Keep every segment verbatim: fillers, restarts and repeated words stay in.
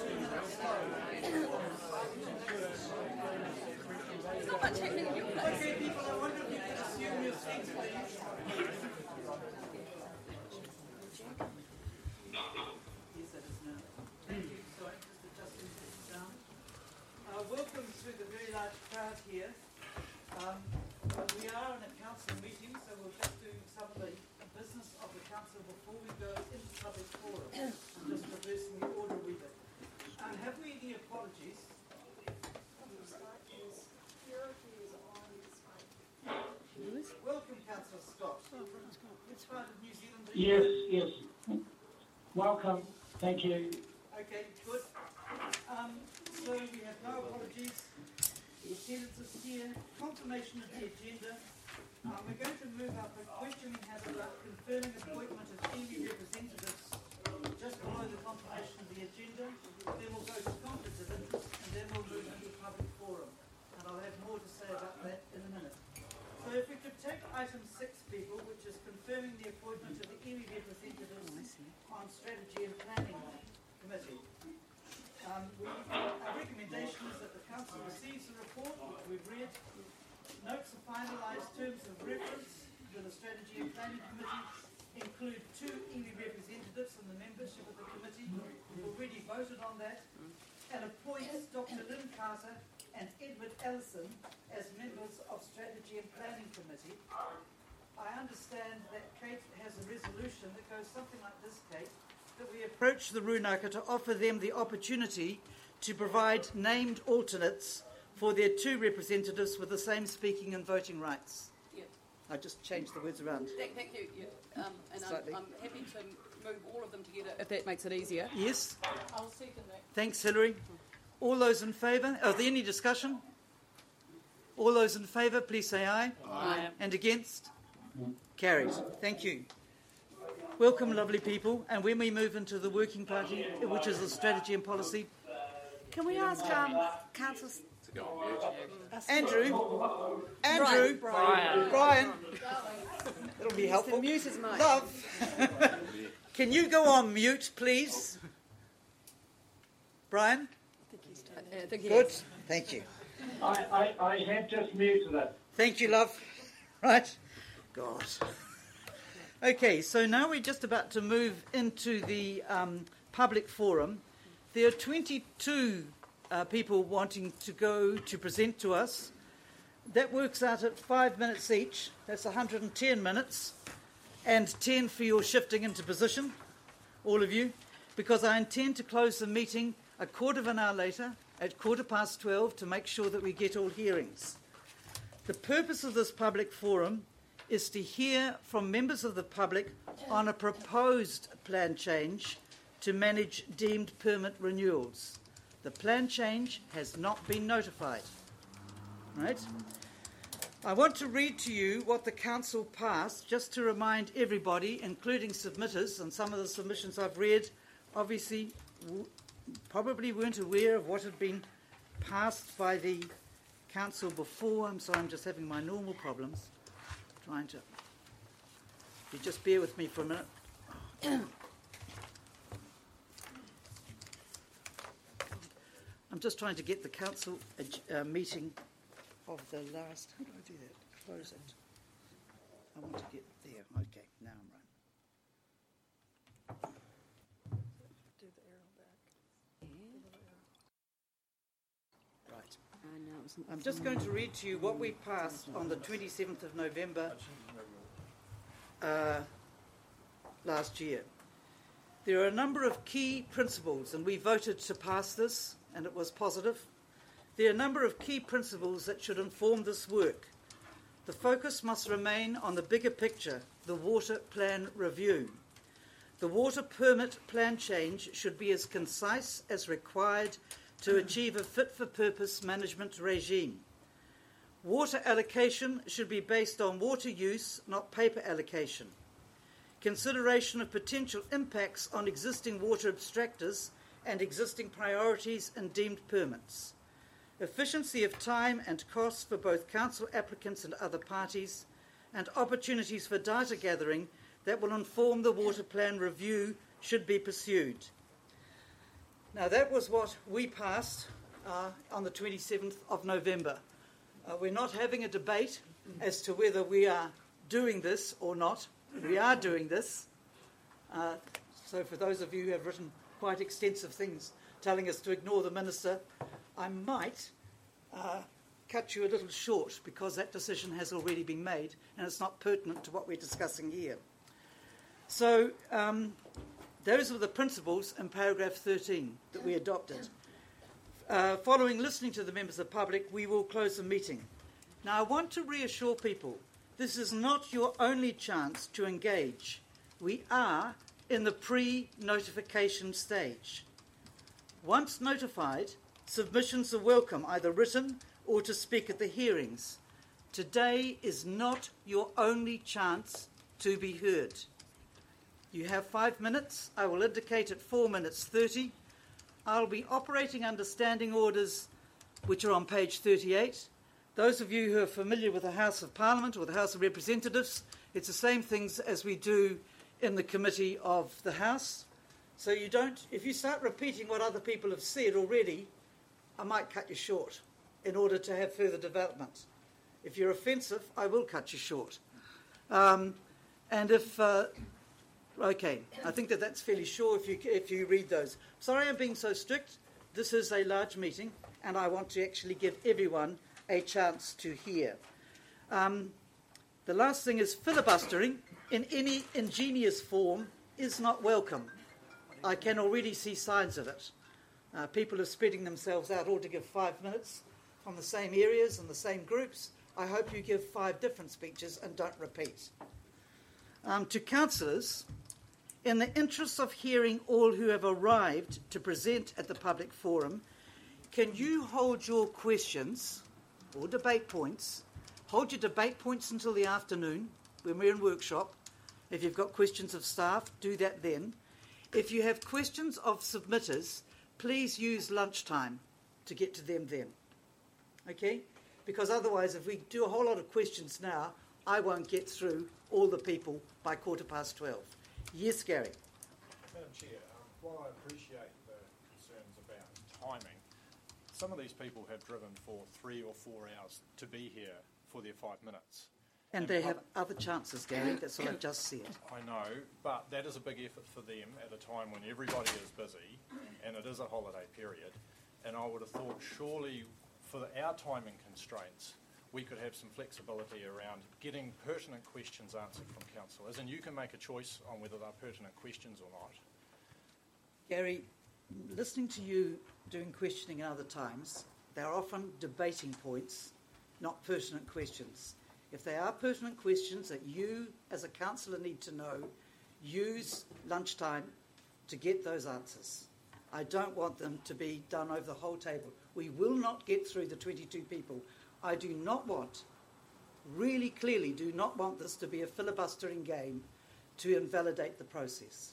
not much happening in your place. Okay, people, I wonder if you could assume your seats, please. Yes, that is now. Thank you. Sorry, just adjusting this down. Uh, welcome to the very large crowd here. Um, well, we are in a council meeting, so we'll just do some of the business of the council before we go into public forum. I'm just reversing the order a wee bit. Uh, have we any apologies? Welcome, Councillor Scott. Which part of New Zealand are you Yes, yes. Welcome. Thank you. Okay, good. Um, so we have no apologies. The attendance is here. Confirmation of the agenda. Um, we're going to move up a question we have about confirming appointment of iwi representatives just below the confirmation of the agenda. Then we'll go to conflicts of interest, and then we'll move into public forum. And I'll have more to say about that in a minute. So if we could take item six, people, which is confirming the appointment of the iwi representatives on Strategy and Planning Committee. Um, we, our recommendation is that the Council receives the report, which we've read, notes the finalised terms of reference to the Strategy and Planning Committee, include two iwi representatives in the membership of the committee. We've already voted on that, and appoints Doctor Lynn Carter and Edward Ellison as members of Strategy and Planning Committee. I understand that Kate has a resolution that goes something like this, Kate, that we approach the Rūnaka to offer them the opportunity to provide named alternates for their two representatives with the same speaking and voting rights. Yeah. I just changed the words around. Thank, thank you. Yeah. Um, and I'm, Slightly. I'm happy to move all of them together if that makes it easier. Yes? I'll second that. Thanks, Hilary. All those in favour? Are there any discussion? All those in favour, please say aye. Aye. And against? Carried. Thank you. Welcome, lovely people. And when we move into the working party, which is the strategy and policy, Can we ask um, Councillor Andrew, Andrew, Brian. Brian, it'll be helpful. mute his mic? Love, can you go on mute, please? Brian? I, I think he Good. is. Thank you. I, I, I have just muted it. Thank you, love. Right. God. Okay, so now we're just about to move into the um, public forum. There are twenty-two uh, people wanting to go to present to us. That works out at five minutes each. That's one hundred ten minutes. And ten for your shifting into position, all of you, because I intend to close the meeting a quarter of an hour later at quarter past twelve to make sure that we get all hearings. The purpose of this public forum is to hear from members of the public on a proposed plan change to manage deemed permit renewals. The plan change has not been notified. Right? I want to read to you what the Council passed, just to remind everybody, including submitters, and some of the submissions I've read obviously w- probably weren't aware of what had been passed by the Council before. I'm sorry, I'm just having my normal problems. Trying to... You just bear with me for a minute. I'm just trying to get the council uh, meeting of the last... How do I do that? Close it. I want to get there. Okay, now I'm right. Do the arrow back. Right. I know, it was- I'm just going to read to you what we passed on the twenty-seventh of November uh, last year. There are a number of key principles, and we voted to pass this, and it was positive. There are a number of key principles that should inform this work. The focus must remain on the bigger picture, the water plan review. The water permit plan change should be as concise as required to achieve a fit-for-purpose management regime. Water allocation should be based on water use, not paper allocation. Consideration of potential impacts on existing water abstractors and existing priorities and deemed permits. Efficiency of time and costs for both council applicants and other parties, and opportunities for data gathering that will inform the water plan review should be pursued. Now, that was what we passed uh, on the twenty-seventh of November. Uh, we're not having a debate as to whether we are doing this or not. We are doing this. Uh, so for those of you who have written quite extensive things telling us to ignore the minister, I might uh, cut you a little short because that decision has already been made and it's not pertinent to what we're discussing here. So um, those were the principles in paragraph thirteen that we adopted. Uh, following listening to the members of the public, we will close the meeting. Now, I want to reassure people, this is not your only chance to engage. We are in the pre-notification stage. Once notified, submissions are welcome, either written or to speak at the hearings. Today is not your only chance to be heard. You have five minutes. I will indicate at four minutes thirty. I'll be operating under standing orders which are on page thirty-eight. Those of you who are familiar with the House of Parliament or the House of Representatives, it's the same things as we do in the Committee of the House. So you don't, if you start repeating what other people have said already, I might cut you short in order to have further development. If you're offensive, I will cut you short. Um, and if... Uh, Okay, I think that that's fairly sure if you if you read those. Sorry I'm being so strict. This is a large meeting, and I want to actually give everyone a chance to hear. Um, the last thing is filibustering in any ingenious form is not welcome. I can already see signs of it. Uh, people are spreading themselves out all to give five minutes from the same areas and the same groups. I hope you give five different speeches and don't repeat. Um, to councillors, in the interest of hearing all who have arrived to present at the public forum, can you hold your questions or debate points, hold your debate points until the afternoon when we're in workshop. If you've got questions of staff, do that then. If you have questions of submitters, please use lunchtime to get to them then. Okay? Because otherwise, if we do a whole lot of questions now, I won't get through all the people by quarter past twelve. Yes, Gary. Madam Chair, um, while I appreciate the concerns about timing, some of these people have driven for three or four hours to be here for their five minutes. And, and they pub- have other chances, Gary. That's what I've just said. I know, but that is a big effort for them at a time when everybody is busy and it is a holiday period. And I would have thought surely for the, our timing constraints, we could have some flexibility around getting pertinent questions answered from councillors, and you can make a choice on whether they're pertinent questions or not. Gary, listening to you doing questioning at other times, they're often debating points, not pertinent questions. If they are pertinent questions that you as a councillor need to know, use lunchtime to get those answers. I don't want them to be done over the whole table. We will not get through the twenty-two people. I do not want, really clearly do not want this to be a filibustering game to invalidate the process.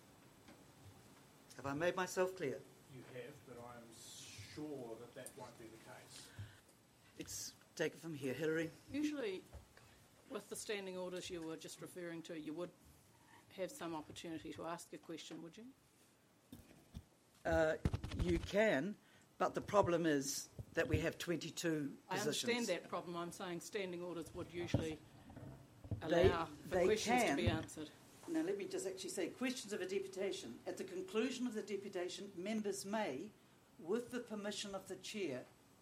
Have I made myself clear? You have, but I'm sure that that won't be the case. Let's take it from here. Hilary? Usually, with the standing orders you were just referring to, you would have some opportunity to ask a question, would you? Uh, you can, but the problem is that we have twenty-two I positions. understand that problem. I'm saying standing orders would usually allow They- for they questions can. to be answered. Now, let me just actually say, questions of a deputation. At the conclusion of the deputation, members may, with the permission of the chair,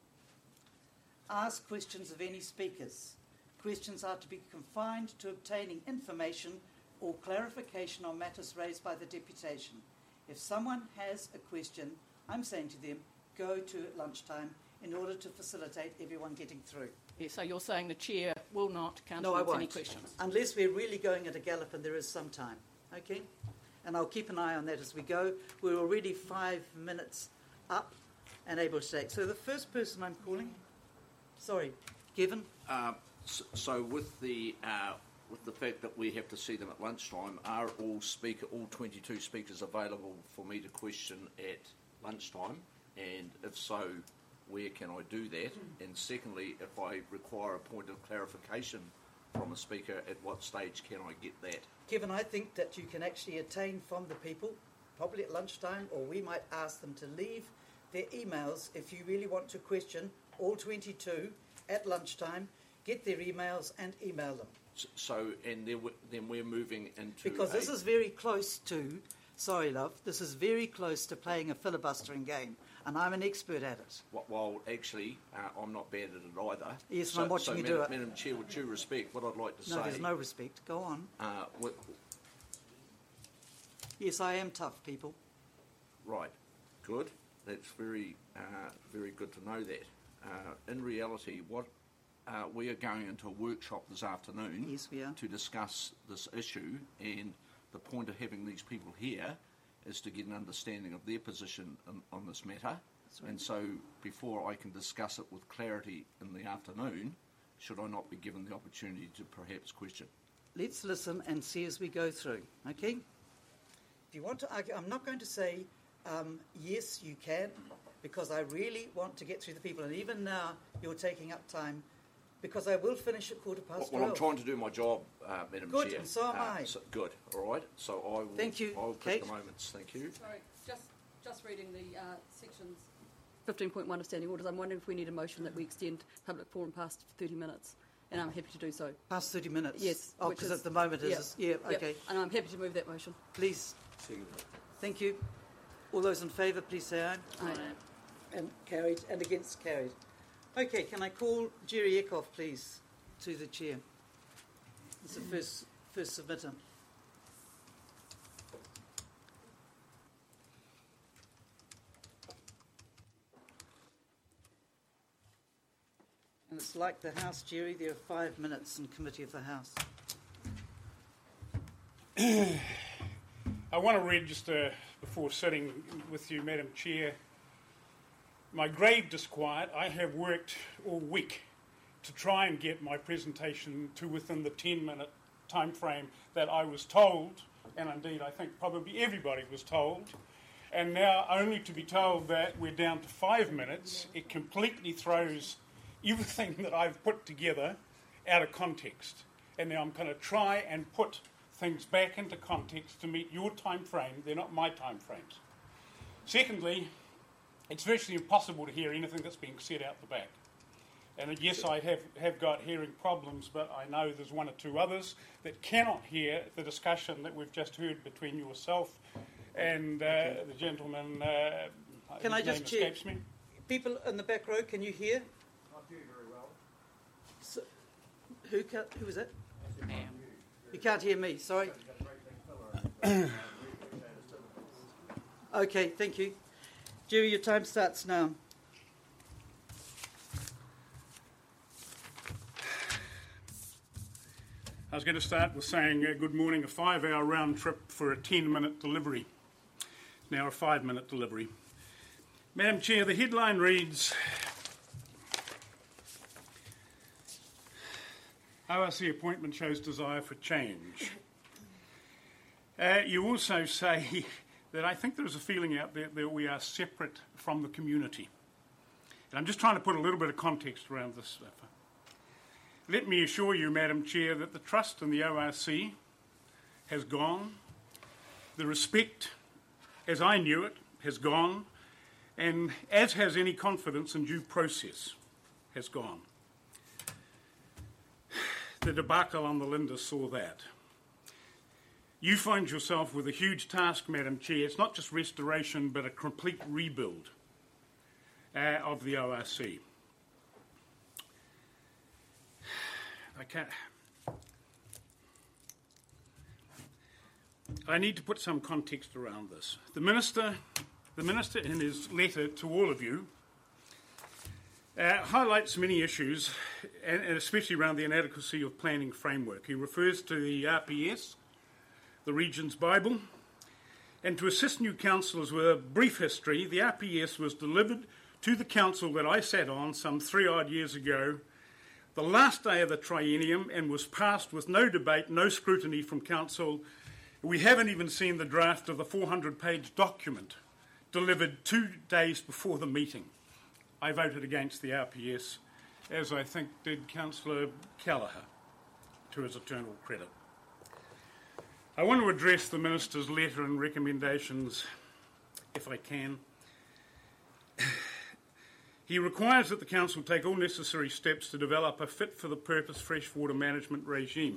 ask questions of any speakers. Questions are to be confined to obtaining information or clarification on matters raised by the deputation. If someone has a question, I'm saying to them, go to at lunchtime in order to facilitate everyone getting through. Yeah, so you're saying the chair will not No, I countenance won't. any questions? Unless we're really going at a gallop and there is some time. Okay? And I'll keep an eye on that as we go. We're already five minutes up and able to take. So the first person I'm calling, sorry, Kevin? Uh, so, so with the uh, with the fact that we have to see them at lunchtime, are all speaker, all twenty-two speakers available for me to question at lunchtime? And if so, where can I do that? And secondly, if I require a point of clarification from a speaker, at what stage can I get that? Kevin, I think that you can actually attain from the people probably at lunchtime, or we might ask them to leave their emails if you really want to question all twenty-two at lunchtime. Get their emails and email them. So, and then we're, then we're moving into Because a, this is very close to, sorry love, this is very close to playing a filibustering game, and I'm an expert at it. Well, well actually, uh, I'm not bad at it either. Yes, so, I'm watching so you Madam, do it. Madam Chair, with due respect, what I'd like to No, say... there's no respect. Go on. Uh, with, Yes, I am tough, people. right, good. That's very, uh, very good to know that. Uh, in reality, what uh, we are going into a workshop this afternoon Yes, we are. to discuss this issue, and the point of having these people here is to get an understanding of their position on, on this matter. right. And so, before I can discuss it with clarity in the afternoon, should I not be given the opportunity to perhaps question? Let's listen and see as we go through, okay? If you want to argue, I'm not going to say, um, yes, you can, because I really want to get through the people. And even now, you're taking up time, because I will finish at quarter past Well, I'm twelve. trying to do my job, uh, Madam Good, Chair. and so am Uh, I. So, good, all right. So I will, Thank you, I will Kate. take the moments. Thank you. Sorry, just, just reading the uh, sections fifteen point one of standing orders. I'm wondering if we need a motion that we extend public forum past thirty minutes, and I'm happy to do so. Past thirty minutes? Yes. Oh, which because is- at the moment it yeah, is. Yeah, yeah, okay. And I'm happy to move that motion. Please. Thank you. All those in favour, please say aye. Aye. And carried, and against carried. Okay, can I call Jerry Eckhoff, please, to the chair? He's the first, first submitter. And it's like the House, Jerry, there are five minutes in Committee of the House. I want to register before sitting with you, Madam Chair, my grave disquiet. I have worked all week to try and get my presentation to within the ten minute time frame that I was told, and indeed I think probably everybody was told, and now only to be told that we're down to five minutes, it completely throws everything that I've put together out of context. And now I'm going to try and put things back into context to meet your time frame. They're not my time frames. Secondly, it's virtually impossible to hear anything that's being said out the back. And yes, I have, have got hearing problems, but I know there's one or two others that cannot hear the discussion that we've just heard between yourself and uh, okay. the gentleman, uh, can his I just name check? escapes me. People in the back row, can you hear? I do very well. So, who, ca- who was it? You can't hear me, sorry. Okay, thank you. Jerry, your time starts now. I was going to start with saying uh, good morning, a five hour round trip for a ten minute delivery. It's now a five minute delivery. Madam Chair, the headline reads, O R C appointment shows desire for change. Uh, you also say that I think there's a feeling out there that we are separate from the community. And I'm just trying to put a little bit of context around this stuff. Let me assure you, Madam Chair, that the trust in the O R C has gone. The respect, as I knew it, has gone. And as has any confidence in due process, has gone. The debacle on the Linda saw that. You find yourself with a huge task, Madam Chair. It's not just restoration, but a complete rebuild uh, of the O R C. I can't. I need to put some context around this. The minister, the minister, in his letter to all of you, uh, highlights many issues, and, and especially around the inadequacy of planning framework. He refers to the R P S, the Regions Bible, and to assist new councillors with a brief history, the R P S was delivered to the council that I sat on some three odd years ago, the last day of the triennium, and was passed with no debate, no scrutiny from council. We haven't even seen the draft of the four hundred page document delivered two days before the meeting. I voted against the R P S, as I think did Councillor Callagher, to his eternal credit. I want to address the Minister's letter and recommendations, if I can. He requires that the Council take all necessary steps to develop a fit-for-the-purpose freshwater management regime.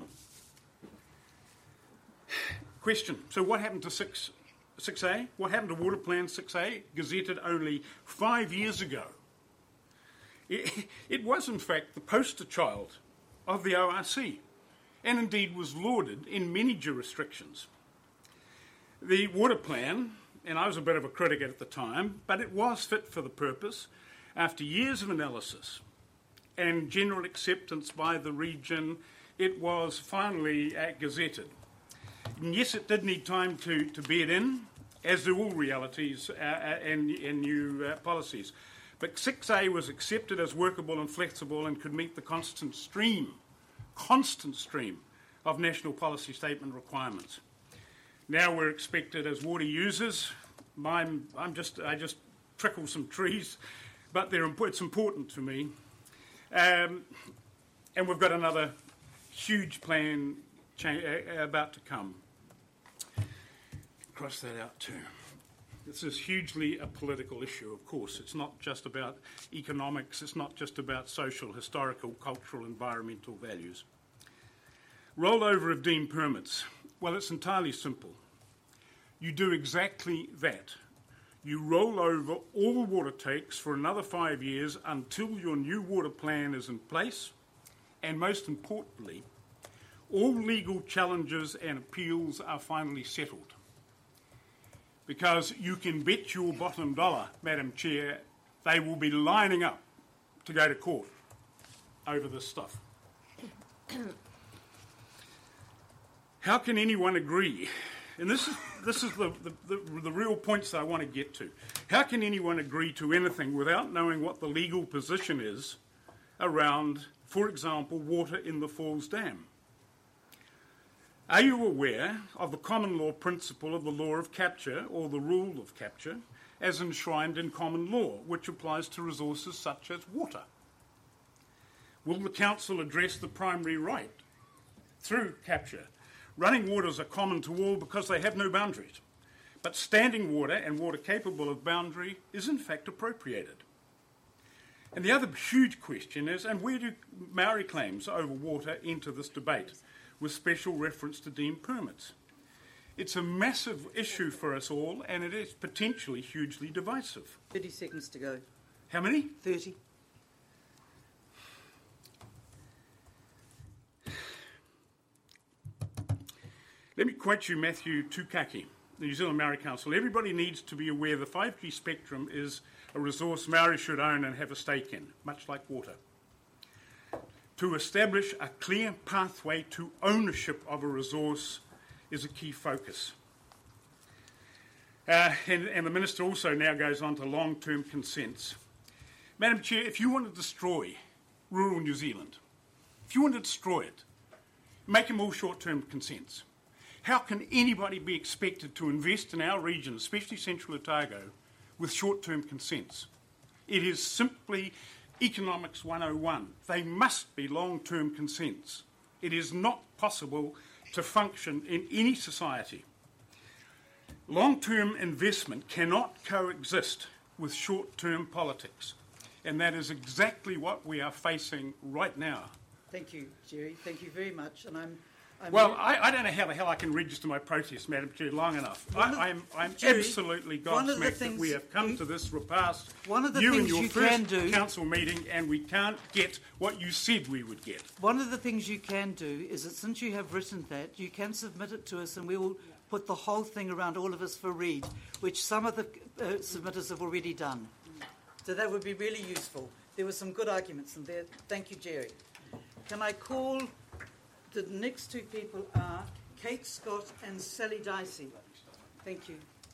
Question, so what happened to six, six A? What happened to Water Plan six A, gazetted only five years ago? It, it was, in fact, the poster child of the O R C, and indeed was lauded in many jurisdictions. The Water Plan, and I was a bit of a critic at the time, but it was fit for the purpose. After years of analysis and general acceptance by the region, it was finally uh, gazetted. And yes, it did need time to, to bed in, as do all realities uh, and, and new uh, policies. But six A was accepted as workable and flexible and could meet the constant stream, constant stream of national policy statement requirements. Now we're expected as water users, I'm, I'm just, I just trickle some trees, but they're, it's important to me. Um, and we've got another huge plan cha- uh, about to come. Cross that out too. This is hugely a political issue, of course. It's not just about economics, it's not just about social, historical, cultural, environmental values. Rollover of deemed permits. Well, it's entirely simple. You do exactly that. You roll over all the water takes for another five years until your new water plan is in place, and most importantly, all legal challenges and appeals are finally settled. Because you can bet your bottom dollar, Madam Chair, they will be lining up to go to court over this stuff. How can anyone agree? And this is, this is the, the, the, the real points that I want to get to. How can anyone agree to anything without knowing what the legal position is around, for example, water in the Falls Dam? Are you aware of the common law principle of the law of capture, or the rule of capture, as enshrined in common law, which applies to resources such as water? Will the Council address the primary right through capture? Running waters are common to all because they have no boundaries, but standing water and water capable of boundary is in fact appropriated. And the other huge question is, and where do Maori claims over water enter this debate, with special reference to deemed permits? It's a massive issue for us all, and it is potentially hugely divisive. thirty seconds to go. How many? thirty. Let me quote you Matthew Tukaki, the New Zealand Maori Council. Everybody needs to be aware the five G spectrum is a resource Maori should own and have a stake in, much like water. To establish a clear pathway to ownership of a resource is a key focus. Uh, and, and the Minister also now goes on to long-term consents. Madam Chair, if you want to destroy rural New Zealand, if you want to destroy it, make them all short-term consents. How can anybody be expected to invest in our region, especially Central Otago, with short-term consents? It is simply Economics one oh one. They must be long-term consents. It is not possible to function in any society. Long-term investment cannot coexist with short-term politics, and that is exactly what we are facing right now. Thank you, Jerry. Thank you very much. And I'm. I'm Well, very- I, I don't know how the hell I can register my protest, Madam Chair, long enough. One of- I, I'm, I'm Jerry, absolutely one of the gobsmacked that things we have come you- to this repast, One of the you and things your you first can do- council meeting, and we can't get what you said we would get. One of the things you can do is that since you have written that, you can submit it to us and we will put the whole thing around all of us for read, which some of the uh, submitters have already done. So that would be really useful. There were some good arguments in there. Thank you, Jerry. Can I call... The next two people are Kate Scott and Sally Dicey. Thank you.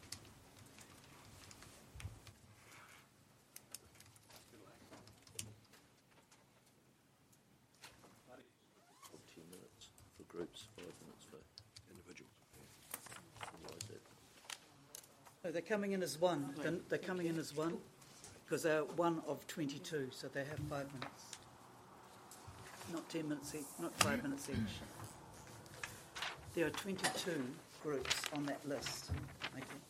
ten minutes for groups, five minutes for individuals. Otherwise that- No, they're coming in as one. They're, they're coming in as one because they're one of twenty-two, so they have five minutes. Not ten minutes each, not five minutes each. There are twenty-two groups on that list. Thank you.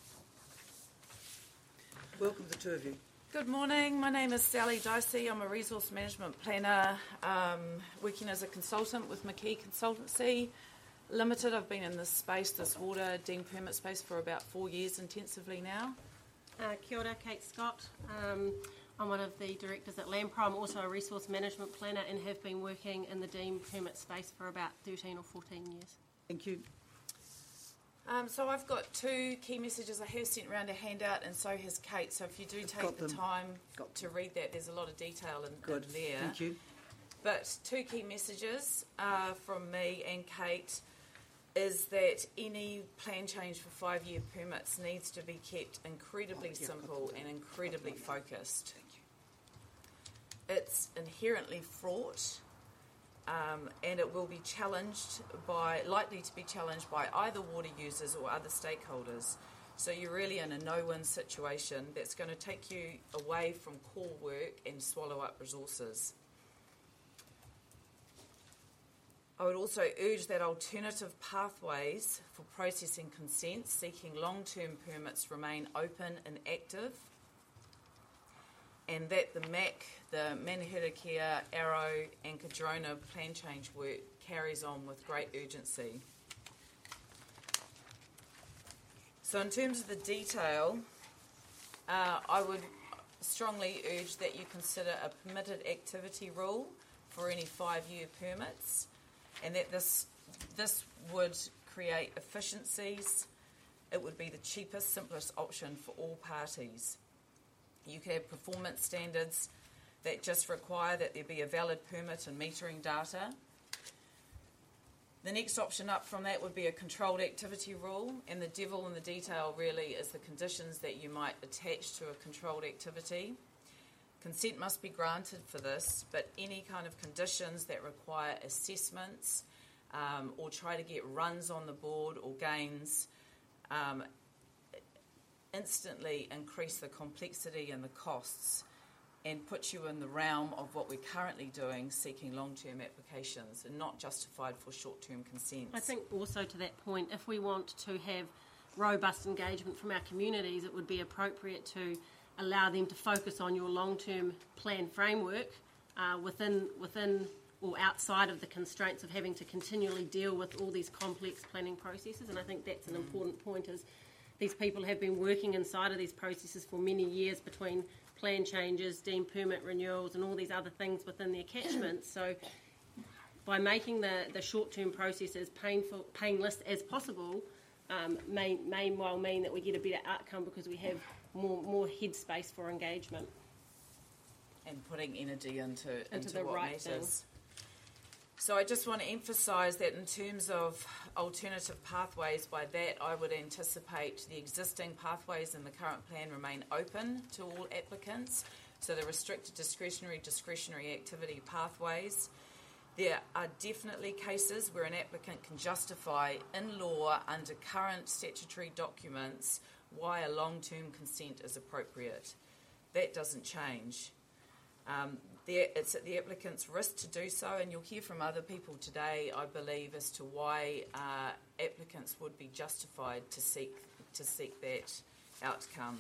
Welcome, the two of you. Good morning. My name is Sally Dicey. I'm a resource management planner um, working as a consultant with McKee Consultancy Limited. I've been in this space, this water deemed permit space, for about four years intensively now. Uh, kia ora, Kate Scott. Um, I'm one of the directors at Lampro. I'm also a resource management planner and have been working in the deemed permit space for about thirteen or fourteen years. Thank you. Um, so I've got two key messages. I have sent around a handout, and so has Kate. So if you do take Got the them. time Got to read that, there's a lot of detail in, Good. in there. Thank you. But two key messages uh, from me and Kate is that any plan change for five-year permits needs to be kept incredibly simple and incredibly focused. It's inherently fraught, um, and it will be challenged by, likely to be challenged by either water users or other stakeholders. So you're really in a no-win situation that's going to take you away from core work and swallow up resources. I would also urge that alternative pathways for processing consents seeking long-term permits remain open and active, and that the M A C, the Manahira, Arrow and Kadrona plan change work carries on with great urgency. So in terms of the detail, uh, I would strongly urge that you consider a permitted activity rule for any five-year permits, and that this this would create efficiencies. It would be the cheapest, simplest option for all parties. You could have performance standards that just require that there be a valid permit and metering data. The next option up from that would be a controlled activity rule, and the devil in the detail really is the conditions that you might attach to a controlled activity. Consent must be granted for this, but any kind of conditions that require assessments um, or try to get runs on the board or gains um, instantly increase the complexity and the costs and put you in the realm of what we're currently doing, seeking long-term applications and not justified for short-term consents. I think also to that point, if we want to have robust engagement from our communities, it would be appropriate to allow them to focus on your long-term plan framework uh, within within or outside of the constraints of having to continually deal with all these complex planning processes. And I think that's an mm. important point, is these people have been working inside of these processes for many years between plan changes, deemed permit renewals and all these other things within their catchments. So by making the, the short-term process as painful, painless as possible um, may, may well mean that we get a better outcome because we have more more headspace for engagement. And putting energy into, into, into the what right matters. thing. So I just want to emphasise that in terms of alternative pathways, by that I would anticipate the existing pathways in the current plan remain open to all applicants. So the restricted discretionary, discretionary activity pathways. There are definitely cases where an applicant can justify in law under current statutory documents why a long-term consent is appropriate. That doesn't change. Um, it's at the applicant's risk to do so, and you'll hear from other people today, I believe, as to why uh, applicants would be justified to seek to seek that outcome.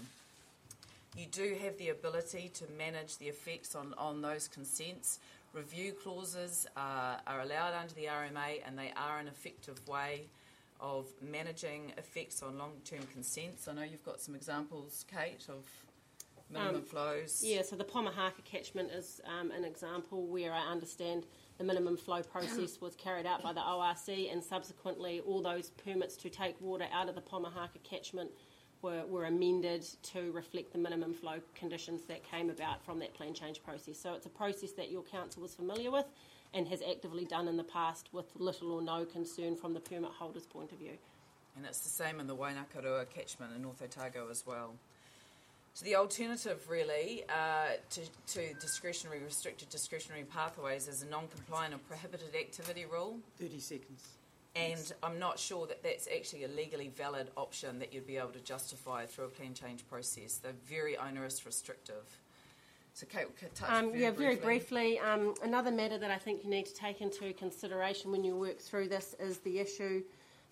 You do have the ability to manage the effects on, on those consents. Review clauses uh, are allowed under the R M A, and they are an effective way of managing effects on long-term consents. I know you've got some examples, Kate, of minimum um, flows. Yeah, so the Pomahaka catchment is um, an example where I understand the minimum flow process was carried out by the O R C, and subsequently all those permits to take water out of the Pomahaka catchment were, were amended to reflect the minimum flow conditions that came about from that plan change process. So it's a process that your council was familiar with and has actively done in the past with little or no concern from the permit holder's point of view. And it's the same in the Wainakarua catchment in North Otago as well. So the alternative really uh, to, to discretionary, restricted discretionary pathways is a non-compliant or prohibited activity rule. thirty seconds. And I'm not sure that that's actually a legally valid option that you'd be able to justify through a plan change process. They're very onerous, restrictive. So Kate, we'll touch Um, very yeah, very briefly. briefly. Um, another matter that I think you need to take into consideration when you work through this is the issue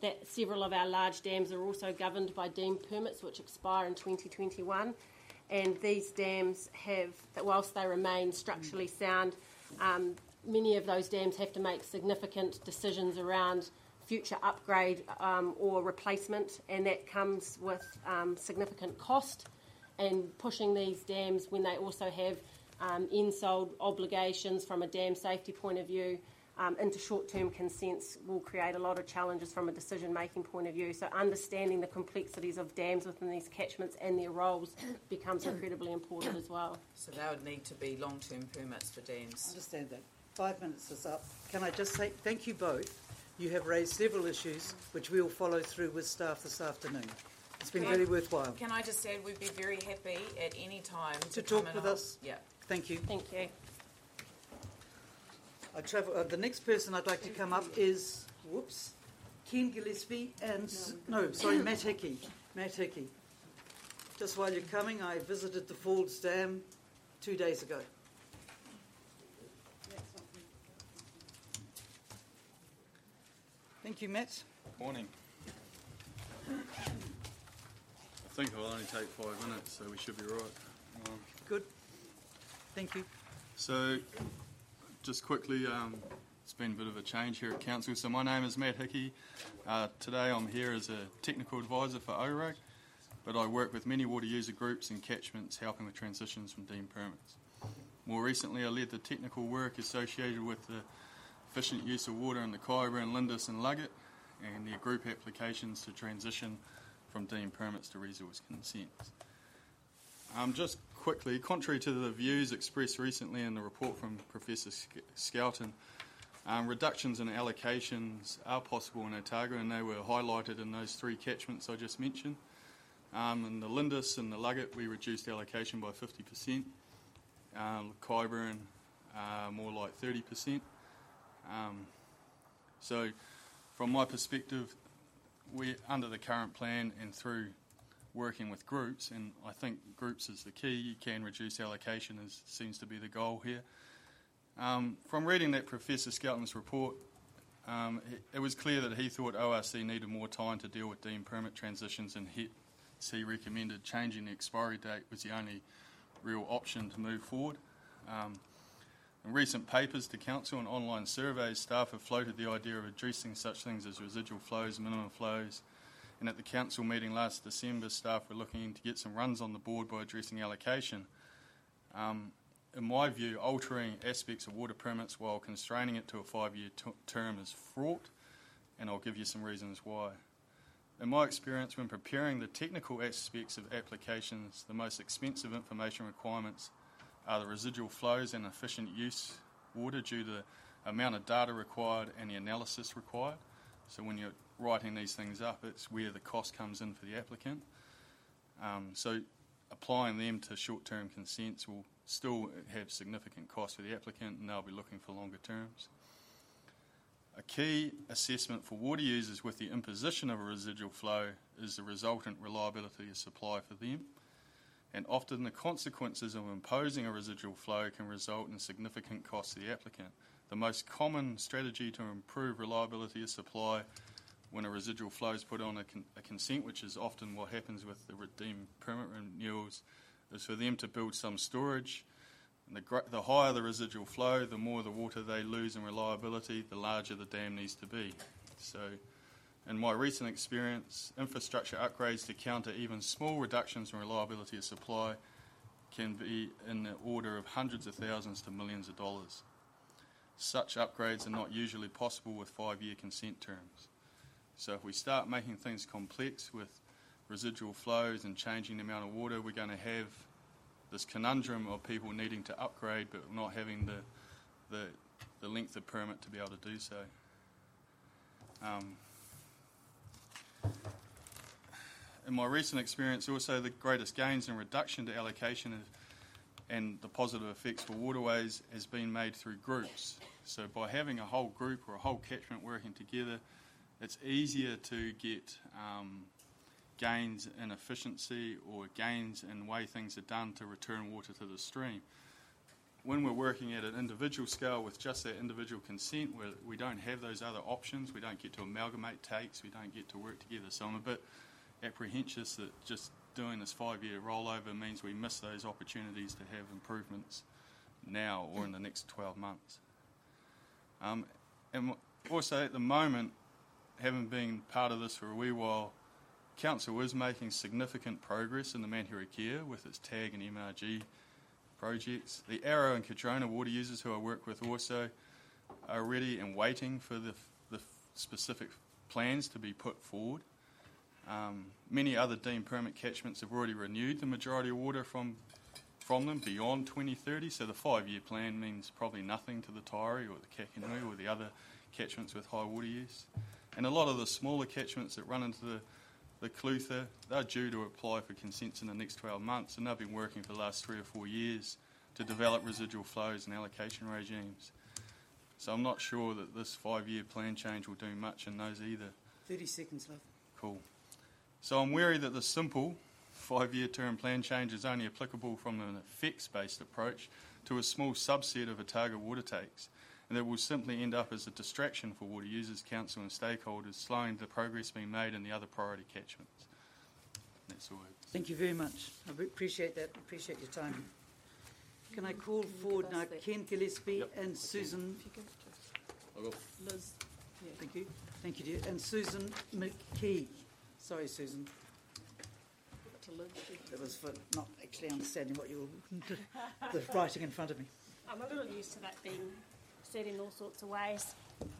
that several of our large dams are also governed by deemed permits which expire in twenty twenty-one. And these dams have, whilst they remain structurally sound, um, many of those dams have to make significant decisions around future upgrade um, or replacement, and that comes with um, significant cost. And pushing these dams when they also have um, end-sold obligations from a dam safety point of view um, into short-term consents will create a lot of challenges from a decision-making point of view. So understanding the complexities of dams within these catchments and their roles becomes incredibly important as well. So there would need to be long-term permits for I dams. understand that. Five minutes is up. Can I just say thank you both? You have raised several issues which we will follow through with staff this afternoon. It's been Can really I- worthwhile. Can I just add, we'd be very happy at any time to, To come talk and with help- us? Yeah. Thank you. Thank you. I travel, uh, the next person I'd like to come up is, whoops, Ken Gillespie and, s- no, sorry, Matt Hickey. Matt Hickey. Just while you're coming, I visited the Falls Dam two days ago. Thank you, Matt. Morning. I think it'll only take five minutes, so we should be right. Um, Good. Thank you. so, just quickly, um, it's been a bit of a change here at Council. So my name is Matt Hickey. Uh, today I'm here as a technical advisor for O R A G, but I work with many water user groups and catchments helping with transitions from deemed permits. More recently, I led the technical work associated with the efficient use of water in the Kyburn, Lindis and Luggett, and their group applications to transition from deemed permits to resource consents. Um, just quickly, contrary to the views expressed recently in the report from Professor Sc- Skelton, um, reductions in allocations are possible in Otago, and they were highlighted in those three catchments I just mentioned. Um, in the Lindis and the Luggett, we reduced allocation by fifty percent. Um, Kyburn, uh, more like thirty percent. Um, so, from my perspective, we under the current plan and through working with groups, and I think groups is the key, you can reduce allocation, as seems to be the goal here. Um, from reading that Professor Skelton's report, um, it, it was clear that he thought O R C needed more time to deal with deemed permit transitions, and he, he recommended changing the expiry date was the only real option to move forward. Um, in recent papers to Council and online surveys, staff have floated the idea of addressing such things as residual flows, minimum flows, and at the Council meeting last December, staff were looking to get some runs on the board by addressing allocation. Um, in my view, altering aspects of water permits while constraining it to a five-year t- term is fraught, and I'll give you some reasons why. In my experience, when preparing the technical aspects of applications, the most expensive information requirements are the residual flows and efficient use water due to the amount of data required and the analysis required. So when you're writing these things up, it's where the cost comes in for the applicant. Um, so applying them to short-term consents will still have significant cost for the applicant, and they'll be looking for longer terms. A key assessment for water users with the imposition of a residual flow is the resultant reliability of supply for them, and often the consequences of imposing a residual flow can result in significant costs to the applicant. The most common strategy to improve reliability of supply when a residual flow is put on a, con- a consent, which is often what happens with the redeemed permit renewals, is for them to build some storage. And the, gr- the higher the residual flow, the more the water they lose in reliability, the larger the dam needs to be. So, in my recent experience, infrastructure upgrades to counter even small reductions in reliability of supply can be in the order of hundreds of thousands to millions of dollars. Such upgrades are not usually possible with five-year consent terms. So if we start making things complex with residual flows and changing the amount of water, we're going to have this conundrum of people needing to upgrade but not having the the, the length of permit to be able to do so. Um, in my recent experience, also the greatest gains in reduction to allocation is, and the positive effects for waterways has been made through groups. So by having a whole group or a whole catchment working together, it's easier to get um, gains in efficiency or gains in the way things are done to return water to the stream. when we're working at an individual scale with just that individual consent, where we don't have those other options, we don't get to amalgamate takes, we don't get to work together. So I'm a bit apprehensive that just doing this five-year rollover means we miss those opportunities to have improvements now or in the next twelve months. Um, and also at the moment, having been part of this for a wee while, Council is making significant progress in the Manhuarakea with its TAG and M R G projects. The Arrow and Kadrona water users who I work with also are ready and waiting for the, the specific plans to be put forward. Um, many other deemed permit catchments have already renewed the majority of water from from them beyond twenty thirty, so the five-year plan means probably nothing to the Taieri or the Kakanui or the other catchments with high water use. And a lot of the smaller catchments that run into the, the Clutha, they're due to apply for consents in the next twelve months, and they've been working for the last three or four years to develop residual flows and allocation regimes. So I'm not sure that this five-year plan change will do much in those either. thirty seconds left. Cool. So I'm wary that the simple five-year term plan change is only applicable from an effects-based approach to a small subset of Otago water takes, and that will simply end up as a distraction for water users, council and stakeholders, slowing the progress being made in the other priority catchments. That's all. Thank you very much. I appreciate that. Appreciate your time. Can I call forward now Ken Gillespie Yep. and Susan? I'll go. Liz. Yeah. Thank you. Thank you, dear. And Susan McKee. Sorry, Susan. To Liz. That was for not actually understanding what you were the writing in front of me. I'm a little used to that being said in all sorts of ways.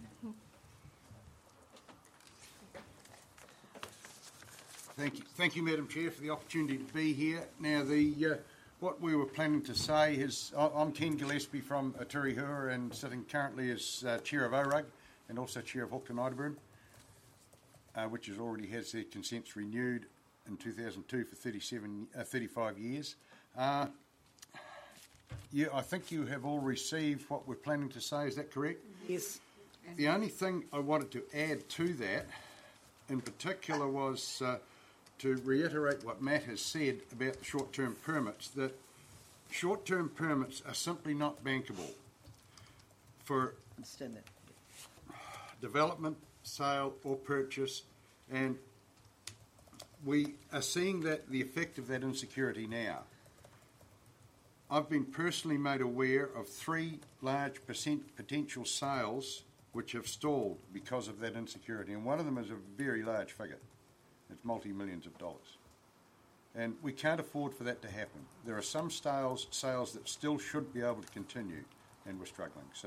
Thank you, thank you, Madam Chair, for the opportunity to be here. Now, the uh, what we were planning to say is, I- I'm Ken Gillespie from Aturihua and sitting currently as uh, Chair of O R U G and also Chair of Hookton Idaburn, uh, which has already has their consents renewed in two thousand two for thirty-seven, uh, thirty-five years. Uh, yeah, I think you have all received what we're planning to say, is that correct? Yes. The only thing I wanted to add to that, in particular, was uh, to reiterate what Matt has said about the short-term permits, that short-term permits are simply not bankable for Understand that. development, sale or purchase, and we are seeing that the effect of that insecurity now. I've been personally made aware of three large percent potential sales which have stalled because of that insecurity, and one of them is a very large figure. It's multi-millions of dollars. And we can't afford for that to happen. There are some sales, sales that still should be able to continue, and we're struggling. So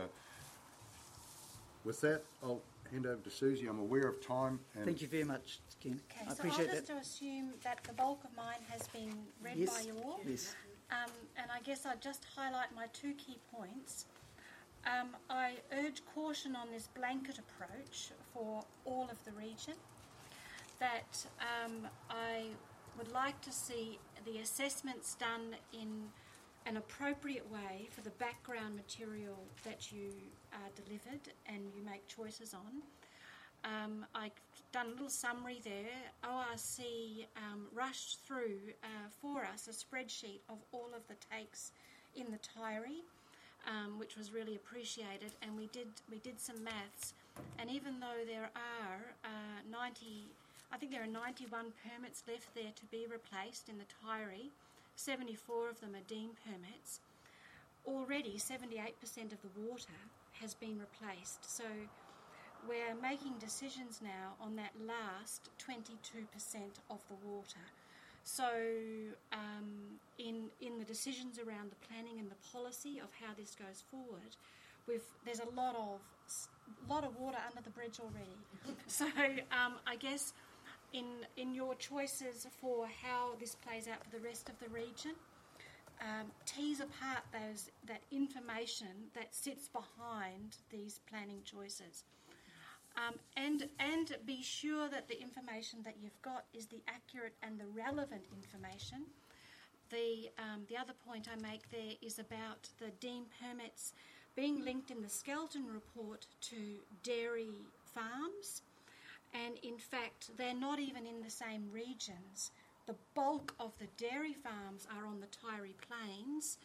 with that, I'll hand over to Susie. I'm aware of time. And Thank you very much, Ken. Okay, I so appreciate I'll just that. assume that the bulk of mine has been read Yes. by you all. Yes. Um, and I guess I'd just highlight my two key points. Um, I urge caution on this blanket approach for all of the region, that um, I would like to see the assessments done in an appropriate way for the background material that you uh, delivered and you make choices on. Um, I've done a little summary there. O R C um, rushed through uh, for us a spreadsheet of all of the takes in the Taieri, um, which was really appreciated, and we did we did some maths. And even though there are uh, ninety, I think there are ninety-one permits left there to be replaced in the Taieri, seventy-four of them are deemed permits. Already, seventy-eight percent of the water has been replaced. So we're making decisions now on that last twenty-two percent of the water. So um, in in the decisions around the planning and the policy of how this goes forward, we've there's a lot of lot of water under the bridge already. So um, I guess in in your choices for how this plays out for the rest of the region, um, tease apart those that information that sits behind these planning choices. Um, and and be sure that the information that you've got is the accurate and the relevant information. The um, the other point I make there is about the deemed permits being linked in the Skelton report to dairy farms, and in fact they're not even in the same regions. The bulk of the dairy farms are on the Taieri Plains,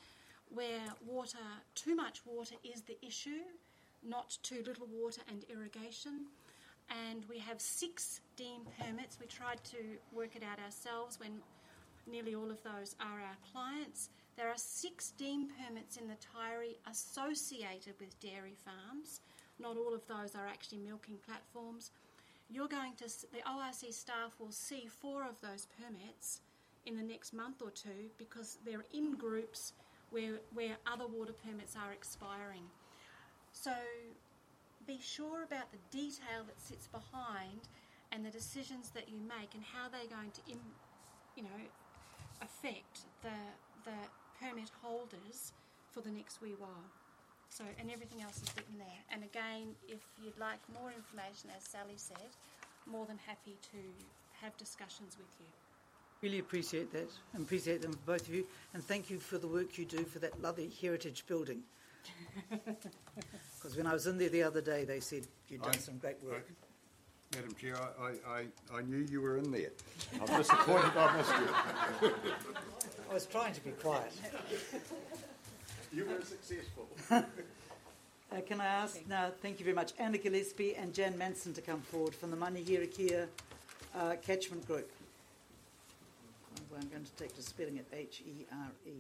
where water, too much water is the issue, not too little water and irrigation. And we have six deem permits. We tried to work it out ourselves when nearly all of those are our clients. There are six deem permits in the Taieri associated with dairy farms. Not all of those are actually milking platforms. You're going to, the O R C staff will see four of those permits in the next month or two because they're in groups where, where other water permits are expiring. So be sure about the detail that sits behind and the decisions that you make and how they're going to, im, you know, affect the the permit holders for the next wee while. So, and everything else is written there. And again, if you'd like more information, as Sally said, more than happy to have discussions with you. Really appreciate that, and appreciate them, both of you, and thank you for the work you do for that lovely heritage building. Because when I was in there the other day, they said you'd done I, some great work. I, Madam Chair, I, I, I knew you were in there. I'm disappointed I missed you. I was trying to be quiet. You were successful. uh, can I ask now, thank you very much, Anna Gillespie and Jan Manson to come forward from the Manihirakia uh, Catchment Group. I'm going to take to spelling it H E R E.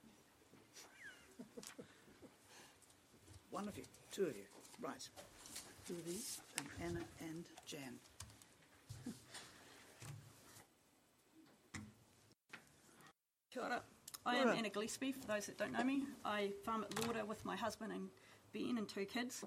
One of you, two of you, right. Two of these, um, Anna and Jan. Kia ora. I am Anna Gillespie, for those that don't know me. I farm at Lauder with my husband and Ben and two kids.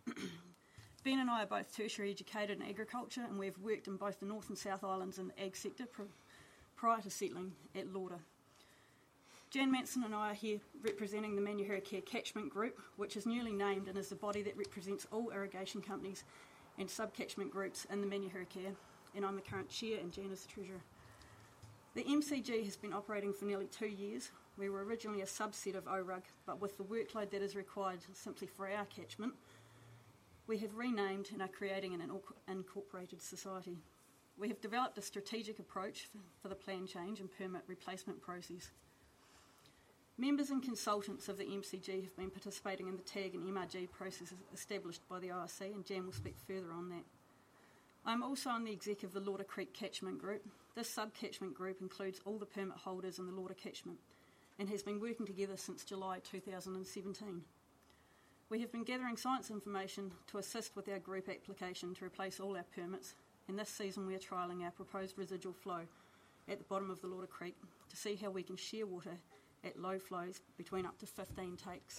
Ben and I are both tertiary educated in agriculture, and we've worked in both the North and South Islands in the ag sector pr- prior to settling at Lauder. Jan Manson and I are here representing the Manihirakia Catchment Group, which is newly named and is the body that represents all irrigation companies and sub-catchment groups in the Manihirakia, and I'm the current chair and Jan is the treasurer. The M C G has been operating for nearly two years. We were originally a subset of O R U G, but with the workload that is required simply for our catchment, we have renamed and are creating an incorporated society. We have developed a strategic approach for the plan change and permit replacement process. Members and consultants of the M C G have been participating in the T A G and M R G processes established by the O R C, and Jan will speak further on that. I'm also on the exec of the Lauder Creek Catchment Group. This sub-catchment group includes all the permit holders in the Lauder catchment and has been working together since July two thousand seventeen. We have been gathering science information to assist with our group application to replace all our permits, and this season we are trialling our proposed residual flow at the bottom of the Lauder Creek to see how we can share water at low flows between up to fifteen takes.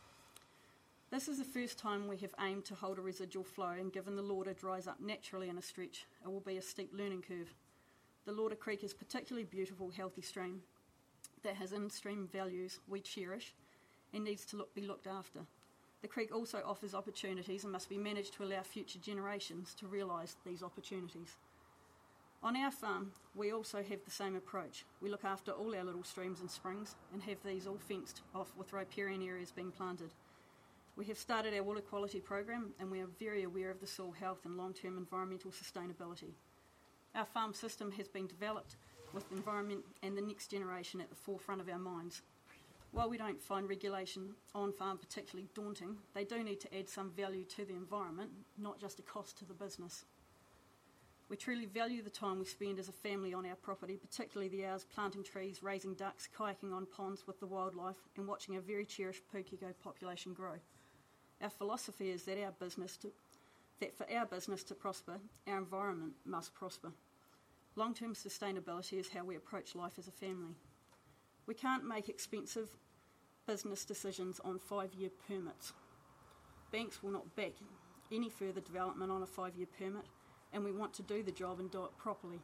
This is the first time we have aimed to hold a residual flow, and given the Lauder dries up naturally in a stretch, it will be a steep learning curve. The Lauder Creek is a particularly beautiful, healthy stream that has in-stream values we cherish and needs to look, be looked after. The creek also offers opportunities and must be managed to allow future generations to realise these opportunities. On our farm, we also have the same approach. We look after all our little streams and springs and have these all fenced off with riparian areas being planted. We have started our water quality program, and we are very aware of the soil health and long-term environmental sustainability. Our farm system has been developed with the environment and the next generation at the forefront of our minds. While we don't find regulation on farm particularly daunting, they do need to add some value to the environment, not just a cost to the business. We truly value the time we spend as a family on our property, particularly the hours planting trees, raising ducks, kayaking on ponds with the wildlife, and watching our very cherished pukeko population grow. Our philosophy is that our business to, that for our business to prosper, our environment must prosper. Long-term sustainability is how we approach life as a family. We can't make expensive business decisions on five-year permits. Banks will not back any further development on a five-year permit, and we want to do the job and do it properly.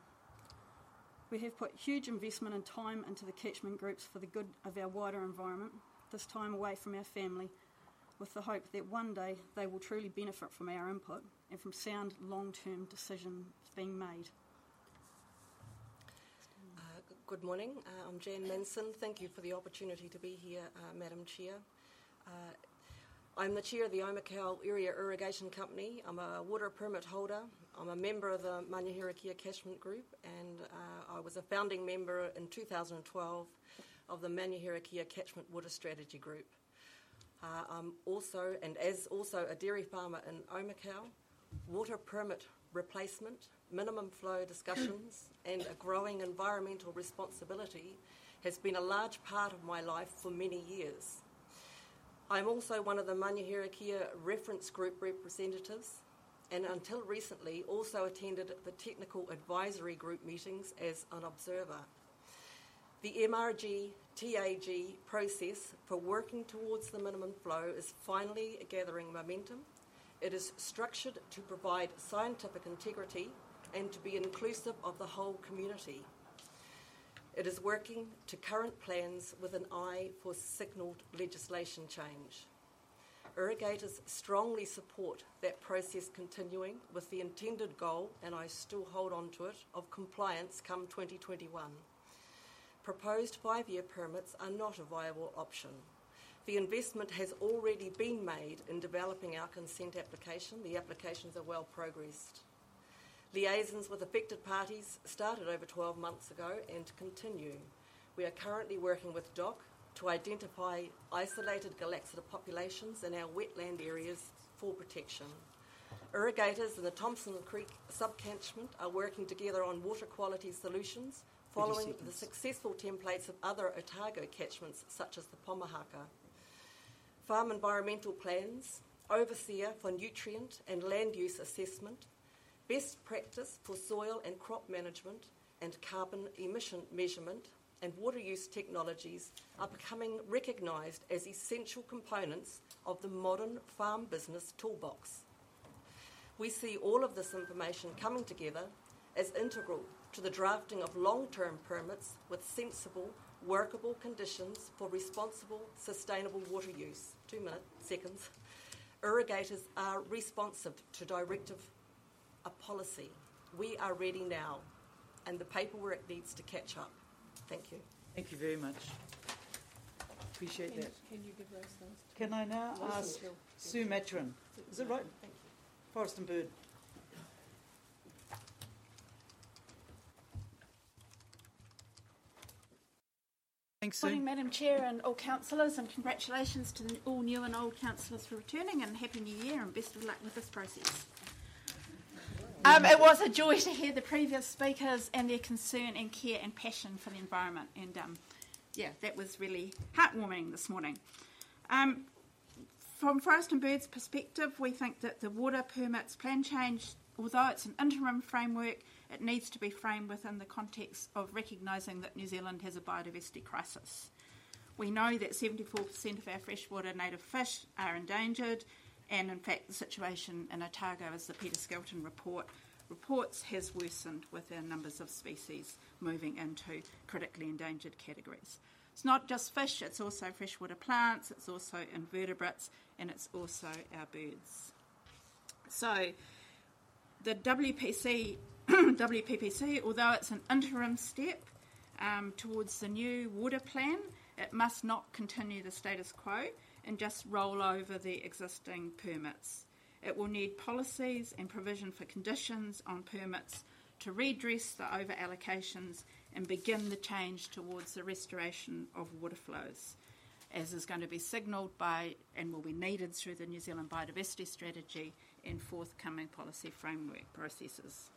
We have put huge investment and time into the catchment groups for the good of our wider environment, this time away from our family, with the hope that one day they will truly benefit from our input and from sound long-term decisions being made. Uh, good morning. Uh, I'm Jan Manson. Thank you for the opportunity to be here, uh, Madam Chair. Uh, I'm the chair of the Omakau Area Irrigation Company. I'm a water permit holder. I'm a member of the Manihirakia Catchment Group, and uh, I was a founding member in two thousand twelve of the Manuherikia Catchment Water Strategy Group. Uh, I'm also, and as also a dairy farmer in Omakau, water permit replacement, minimum flow discussions, and a growing environmental responsibility has been a large part of my life for many years. I'm also one of the Manuherikia Reference Group representatives, and until recently also attended the Technical Advisory Group meetings as an observer. The M R G T A G process for working towards the minimum flow is finally gathering momentum. It is structured to provide scientific integrity and to be inclusive of the whole community. It is working to current plans with an eye for signalled legislation change. Irrigators strongly support that process continuing with the intended goal, and I still hold on to it, of compliance come twenty twenty-one. Proposed five-year permits are not a viable option. The investment has already been made in developing our consent application. The applications are well progressed. Liaisons with affected parties started over twelve months ago and continue. We are currently working with D O C to identify isolated Galaxida populations in our wetland areas for protection. Irrigators in the Thompson Creek subcatchment are working together on water quality solutions following the successful templates of other Otago catchments such as the Pomahaka. Farm environmental plans, overseer for nutrient and land use assessment, best practice for soil and crop management and carbon emission measurement and water use technologies are becoming recognised as essential components of the modern farm business toolbox. We see all of this information coming together as integral to the drafting of long-term permits with sensible, workable conditions for responsible, sustainable water use. Two minutes, seconds. Irrigators are responsive to directive, a policy. We are ready now, and the paperwork needs to catch up. Thank you. Thank you very much. Appreciate Can, that. can you give Rose those? Can I now ask Sue Maturin? Is it right? Thank you. Forest and Bird. Thanks, Sue. Morning, Madam Chair and all councillors, and congratulations to all new and old councillors for returning, and Happy New Year and best of luck with this process. Um, it was a joy to hear the previous speakers and their concern and care and passion for the environment, and um, yeah, that was really heartwarming this morning. Um, from Forest and Bird's perspective, we think that the water permits plan change, although it's an interim framework, it needs to be framed within the context of recognising that New Zealand has a biodiversity crisis. We know that seventy-four percent of our freshwater native fish are endangered, and in fact the situation in Otago, as the Peter Skelton report reports, has worsened with our numbers of species moving into critically endangered categories. It's not just fish, it's also freshwater plants, it's also invertebrates, and it's also our birds. So the W P C W P P C, although it's an interim step um, towards the new water plan, it must not continue the status quo and just roll over the existing permits. It will need policies and provision for conditions on permits to redress the over-allocations and begin the change towards the restoration of water flows, as is going to be signalled by and will be needed through the New Zealand Biodiversity Strategy and forthcoming policy framework processes.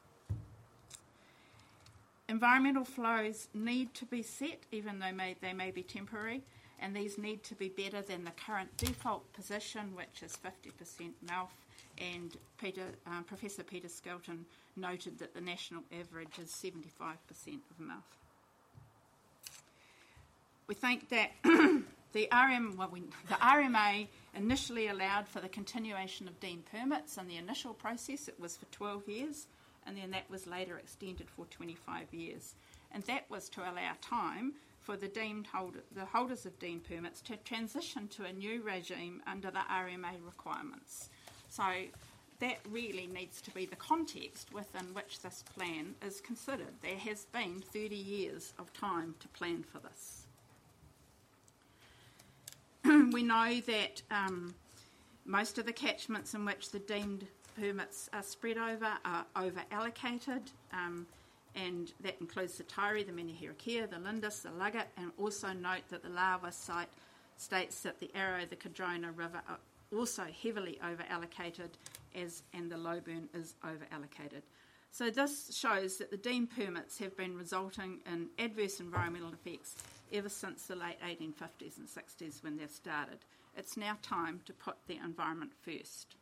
Environmental flows need to be set, even though may, they may be temporary, and these need to be better than the current default position, which is fifty percent M A L F, and Peter, um, Professor Peter Skelton noted that the national average is seventy-five percent of M A L F. We think that the R M, well, we, the R M A initially allowed for the continuation of deemed permits. In the initial process, it was for twelve years, and then that was later extended for twenty-five years. And that was to allow time for the deemed holder, the holders of deemed permits to transition to a new regime under the R M A requirements. So that really needs to be the context within which this plan is considered. There has been thirty years of time to plan for this. We know that um, most of the catchments in which the deemed permits are spread over are over allocated, um, and that includes the Tairi, the Menehirakia, the Lindis, the Luggett, and also note that the Lawa site states that the Arrow, the Cadrona River are also heavily over-allocated, as and the Lowburn is over-allocated. So this shows that the deemed permits have been resulting in adverse environmental effects ever since the late eighteen fifties and sixties when they started. It's now time to put the environment first.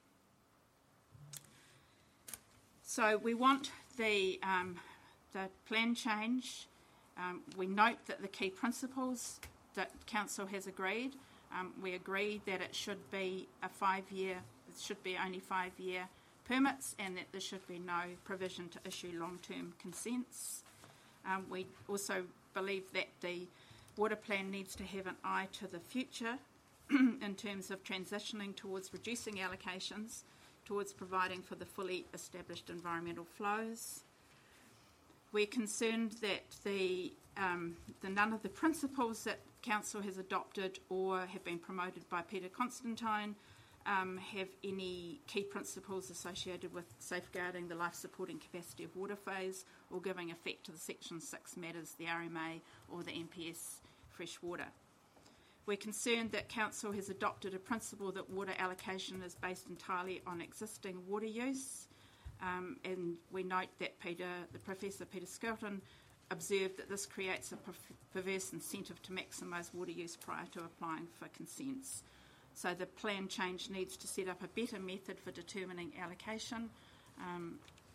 So we want the, um, the plan change. Um, we note that the key principles that Council has agreed, um, we agree that it should be a five-year, it should be only five-year permits, and that there should be no provision to issue long-term consents. Um, we also believe that the water plan needs to have an eye to the future in terms of transitioning towards reducing allocations, towards providing for the fully established environmental flows. We're concerned that the, um, the none of the principles that Council has adopted or have been promoted by Peter Constantine um, have any key principles associated with safeguarding the life-supporting capacity of waterways or giving effect to the Section six matters, the R M A or the N P S freshwater. We're concerned that Council has adopted a principle that water allocation is based entirely on existing water use, um, and we note that Peter, the Professor Peter Skelton observed that this creates a perverse incentive to maximise water use prior to applying for consents. So the plan change needs to set up a better method for determining allocation. Um,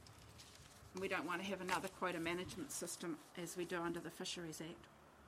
we don't want to have another quota management system as we do under the Fisheries Act.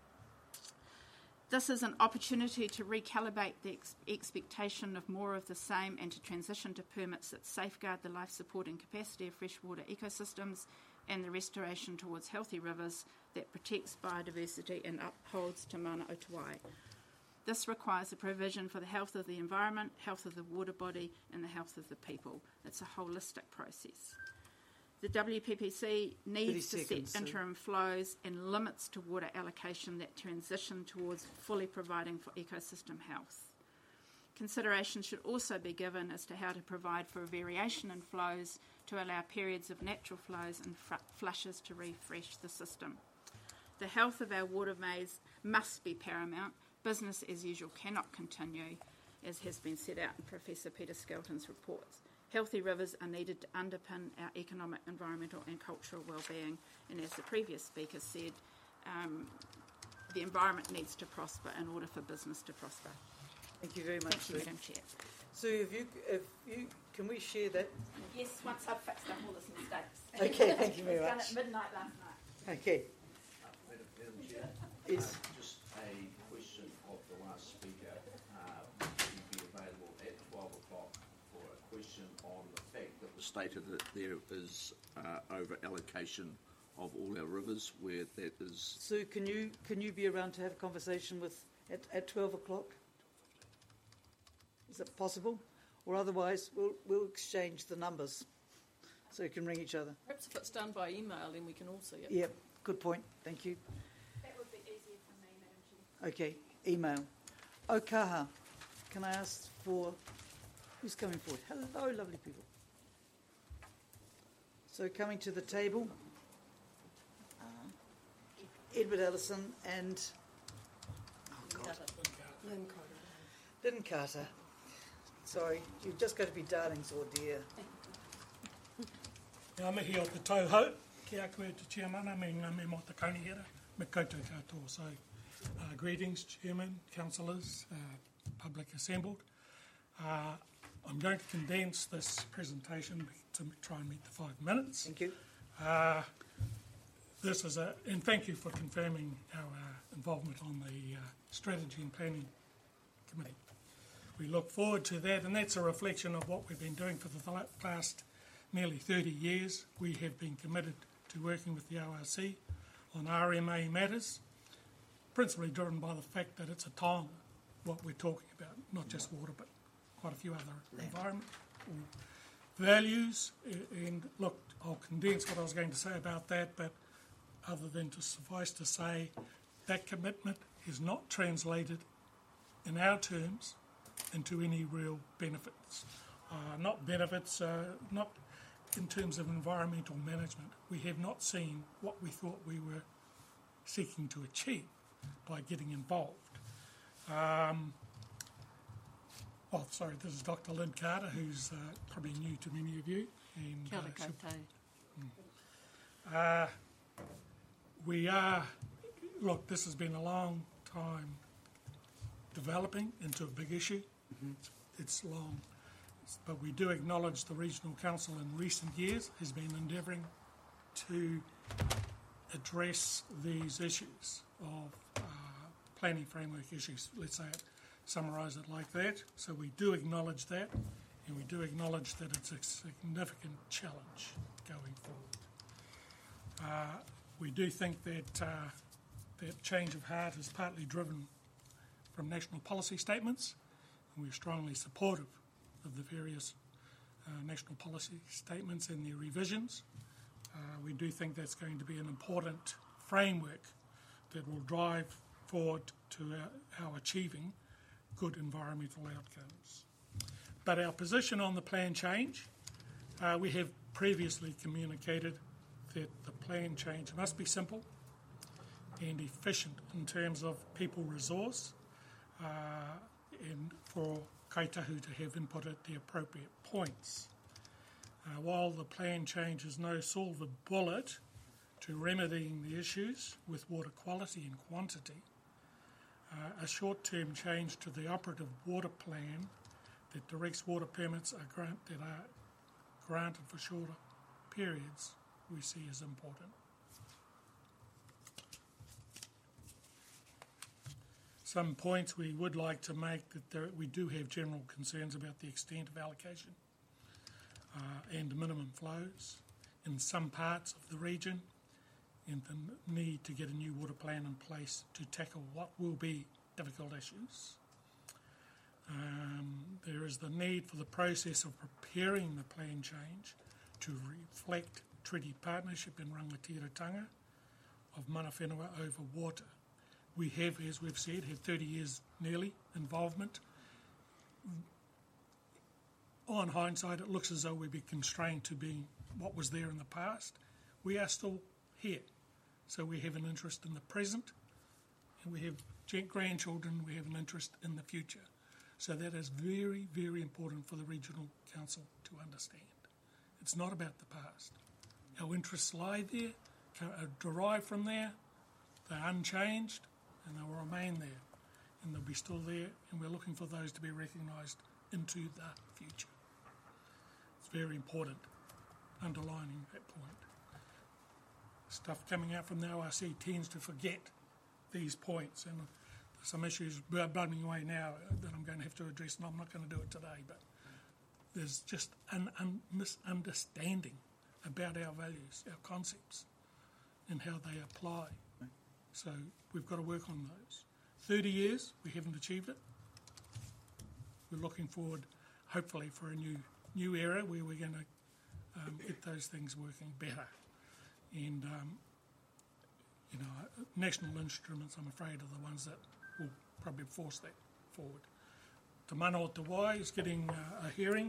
This is an opportunity to recalibrate the ex- expectation of more of the same and to transition to permits that safeguard the life-supporting capacity of freshwater ecosystems and the restoration towards healthy rivers that protects biodiversity and upholds Te Mana o Te Wai. This requires a provision for the health of the environment, health of the water body and the health of the people. It's a holistic process. The W P P C needs to set interim flows and limits to water allocation that transition towards fully providing for ecosystem health. Consideration should also be given as to how to provide for a variation in flows to allow periods of natural flows and fr- flushes to refresh the system. The health of our waterways must be paramount. Business as usual cannot continue, as has been set out in Professor Peter Skelton's reports. Healthy rivers are needed to underpin our economic, environmental and cultural well-being, and as the previous speaker said, um, the environment needs to prosper in order for business to prosper. Thank you very much, Thank you, Madam Chair. So if you, if you, can we share that? Yes, once I've fixed up all this mistakes. Okay, thank you very It was much. done at midnight last night. Okay. Madam, Madam Chair, Yes. uh, just a question of the last speaker. Uh, would you be available at twelve o'clock for a question on the fact that was stated that there is uh, over allocation of all our rivers where that is. So can you can you be around to have a conversation with at, at twelve o'clock? Is that possible? Or otherwise we'll we'll exchange the numbers so you can ring each other. Perhaps if it's done by email, then we can all see it. Yep, good point. Thank you. That would be easier for me, Madam Chair. Okay, email. Okaha, can I ask for who's coming forward? Hello, lovely people. So coming to the table, uh, Edward Ellison and oh God, Lynn Carter. Lynn Carter. Sorry, you've just got to be darlings, or dear. Ngā mihi o te tauhou, ki a koe te chairmana, me ngā me mo te kaunihera, me koutou katoa. So, uh, greetings, Chairman, councillors, uh, public assembled. Uh, I'm going to condense this presentation to try and meet the five minutes. Thank you. Uh, this is a, and thank you for confirming our uh, involvement on the uh, Strategy and Planning Committee. We look forward to that, and that's a reflection of what we've been doing for the past nearly thirty years. We have been committed to working with the O R C on R M A matters, principally driven by the fact that it's a taonga, what we're talking about, not just water, but quite a few other environmental values. And look, I'll condense what I was going to say about that, but other than to suffice to say that commitment is not translated in our terms into any real benefits. Uh, not benefits, uh, not in terms of environmental management, we have not seen what we thought we were seeking to achieve by getting involved. Um, oh, sorry, this is Doctor Lynn Carter, who's uh, probably new to many of you. And, Kia ora uh, koutou. uh, we are, look, this has been a long time developing into a big issue. Mm-hmm. It's, it's long, but we do acknowledge the Regional Council in recent years has been endeavouring to address these issues of uh, planning framework issues, let's say it, summarise it like that. So we do acknowledge that, and we do acknowledge that it's a significant challenge going forward. Uh, we do think that uh, that change of heart is partly driven from national policy statements, and we're strongly supportive of the various uh, national policy statements and their revisions. Uh, we do think that's going to be an important framework that will drive forward to our, our achieving good environmental outcomes. But our position on the plan change, uh, we have previously communicated that the plan change must be simple and efficient in terms of people resource, uh, and for Kaitahu to have input at the appropriate points. Uh, while the plan change is no silver bullet to remedying the issues with water quality and quantity, uh, a short-term change to the operative water plan that directs water permits are grant, that are granted for shorter periods we see as important. Some points we would like to make that there, we do have general concerns about the extent of allocation uh, and minimum flows in some parts of the region, and the need to get a new water plan in place to tackle what will be difficult issues. Um, there is the need for the process of preparing the plan change to reflect treaty partnership in rangatiratanga of mana whenua over water. We have, as we've said, had thirty years nearly involvement. On hindsight, it looks as though we'd be constrained to being what was there in the past. We are still here. So we have an interest in the present, and we have grandchildren, we have an interest in the future. So that is very, very important for the Regional Council to understand. It's not about the past. Our interests lie there, are derived from there, they're unchanged, and they will remain there. And they'll be still there, and we're looking for those to be recognised into the future. It's very important, underlining that point. Stuff coming out from the O R C tends to forget these points, and there's some issues bubbling away now that I'm going to have to address, and I'm not going to do it today, but there's just an un- misunderstanding about our values, our concepts, and how they apply. So we've got to work on those. thirty years, we haven't achieved it. We're looking forward, hopefully, for a new new era where we're going to um, get those things working better. And, um, you know, national instruments, I'm afraid, are the ones that will probably force that forward. Te Mana o Te Wai is getting uh, a hearing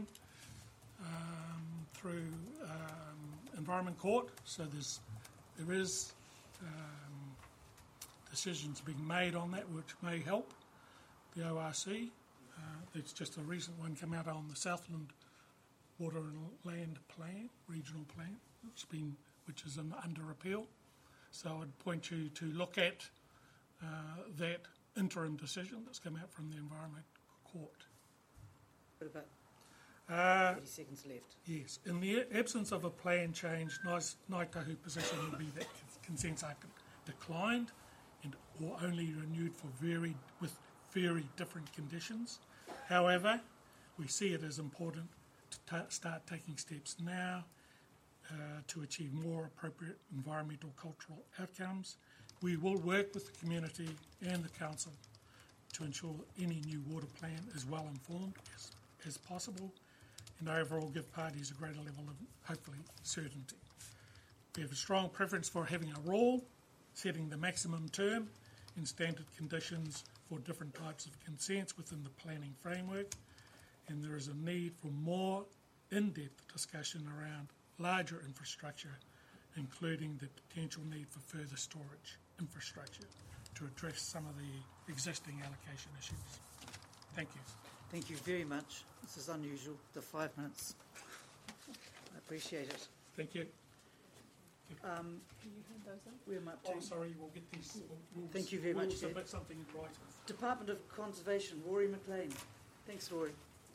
um, through um, Environment Court, so there's, there is um, decisions being made on that which may help the O R C. Uh, there's just a recent one come out on the Southland Water and Land Plan, regional plan, which has been which is in, under appeal. So I'd point you to look at uh, that interim decision that's come out from the Environment Court. What about Uh, thirty seconds left? Yes. In the absence of a plan change, Ngāi Tahu position would be that consents are declined and or only renewed for very with very different conditions. However, we see it as important to ta- start taking steps now Uh, to achieve more appropriate environmental cultural outcomes. We will work with the community and the council to ensure any new water plan is well informed as, as possible and overall give parties a greater level of, hopefully, certainty. We have a strong preference for having a rule, setting the maximum term and standard conditions for different types of consents within the planning framework, and there is a need for more in-depth discussion around larger infrastructure, including the potential need for further storage infrastructure to address some of the existing allocation issues. Thank you. Thank you very much. This is unusual, the five minutes. I appreciate it. Thank you. Um, Can you hand those in? where am I up to? Oh, sorry, we'll get these. We'll, we'll, Thank you very we'll much, submit Ed. something in writing. Department of Conservation, Rory McLean. Thanks, Rory.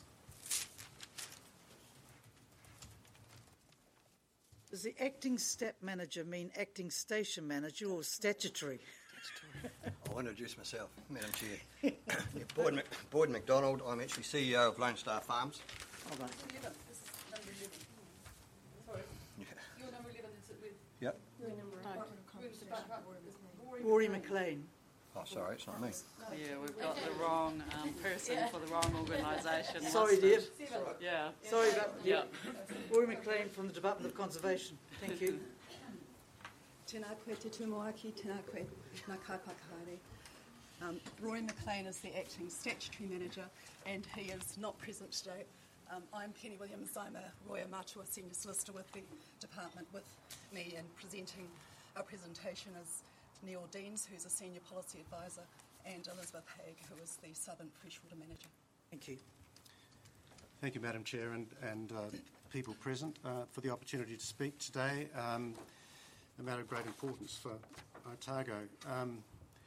Does the acting stat manager mean acting station manager or statutory? I'll introduce myself, Madam Chair. yeah, Boyd, Mc, Boyd McDonald. I'm actually C E O of Lone Star Farms. Oh, right. This is number eleven. Sorry. Yeah. You're number eleven, is it with? Yep. Rory McLean. Oh, sorry, it's not me. Yeah, we've got the wrong um, person for the wrong organisation. Sorry, dear. Yeah. Sorry about Yeah. Rory McLean from the Department of Conservation. Thank you. Tēnā koe te tūmoaki, tēnā koe ngā kaipakaare. Um, Roy McLean is the acting statutory manager and he is not present today. Um, I'm Penny Williams. I'm a Roya Matua senior solicitor with the department. With me and presenting our presentation is Neil Deans, who's a senior policy advisor, and Elizabeth Haig, who is the Southern Freshwater manager. Thank you. Thank you, Madam Chair, and, and uh, people present uh, for the opportunity to speak today. Um, a matter of great importance for Otago. Um,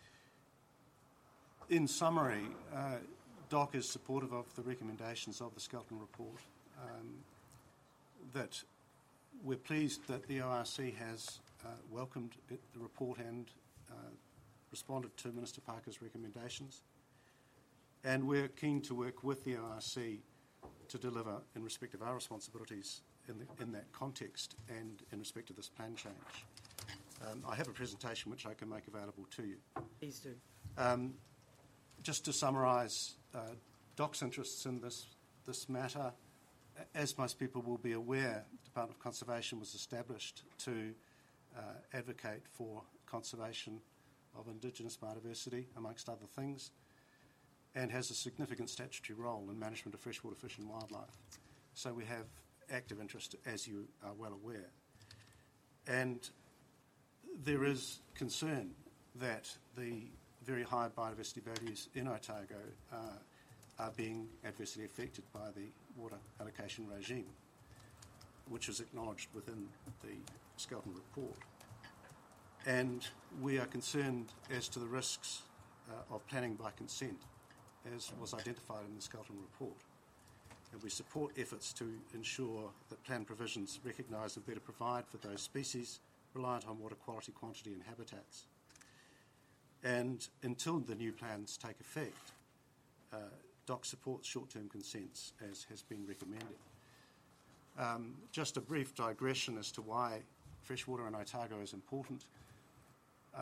in summary, uh, D O C is supportive of the recommendations of the Skelton report. Um, that we're pleased that the O R C has uh, welcomed it, the report and uh, responded to Minister Parker's recommendations. And we're keen to work with the O R C to deliver in respect of our responsibilities in, the, in that context and in respect of this plan change. Um, I have a presentation which I can make available to you. Please do. Um, just to summarise uh, D O C's interests in this, this matter, as most people will be aware, the Department of Conservation was established to uh, advocate for conservation of Indigenous biodiversity, amongst other things, and has a significant statutory role in management of freshwater fish and wildlife. So we have active interest, as you are well aware. And there is concern that the very high biodiversity values in Otago uh, are being adversely affected by the water allocation regime, which is acknowledged within the Skelton report. And we are concerned as to the risks uh, of planning by consent, as was identified in the Skelton report. And we support efforts to ensure that plan provisions recognise and better provide for those species reliant on water quality, quantity and habitats. And until the new plans take effect, uh, D O C supports short-term consents as has been recommended. Um, just a brief digression as to why freshwater in Otago is important. Uh,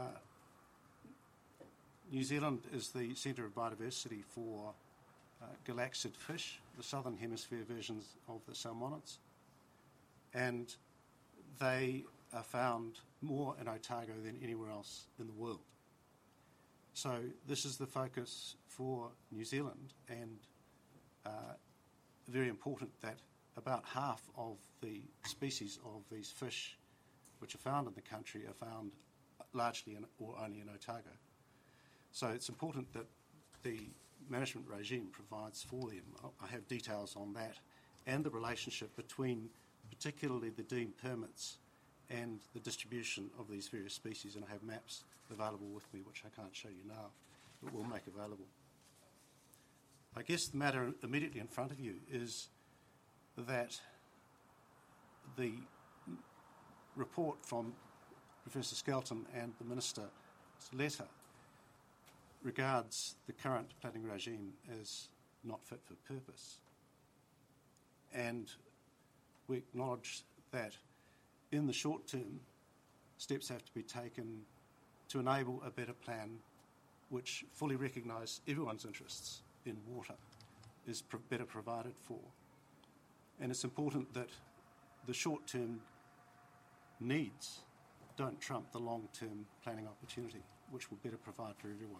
New Zealand is the centre of biodiversity for uh, galaxid fish, the southern hemisphere versions of the salmonids, and they are found more in Otago than anywhere else in the world. So this is the focus for New Zealand, and uh, very important that about half of the species of these fish which are found in the country are found largely in, or only in Otago. So it's important that the management regime provides for them. I have details on that and the relationship between particularly the deemed permits and the distribution of these various species, and I have maps available with me which I can't show you now, but we'll make available. I guess the matter immediately in front of you is that the report from Professor Skelton and the Minister's letter regards the current planning regime as not fit for purpose. And we acknowledge that in the short term, steps have to be taken to enable a better plan which fully recognise everyone's interests in water is pro- better provided for. And it's important that the short-term needs don't trump the long-term planning opportunity, which will better provide for everyone.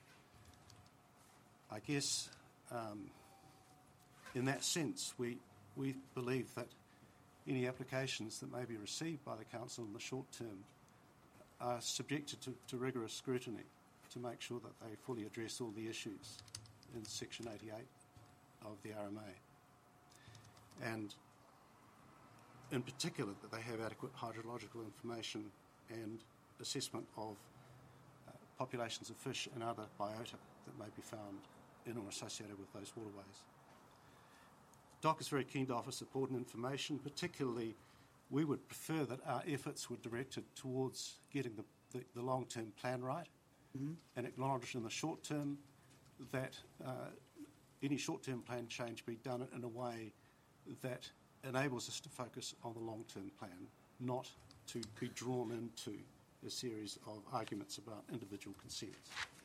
I guess um, in that sense, we, we believe that any applications that may be received by the Council in the short term are subjected to, to rigorous scrutiny to make sure that they fully address all the issues in Section eighty-eight of the R M A. And in particular, that they have adequate hydrological information and assessment of uh, populations of fish and other biota that may be found in or associated with those waterways. D O C is very keen to offer support and information. Particularly, we would prefer that our efforts were directed towards getting the, the, the long-term plan right, mm-hmm. and acknowledge in the short term that uh, any short-term plan change be done in a way that enables us to focus on the long-term plan, not to be drawn into a series of arguments about individual consents.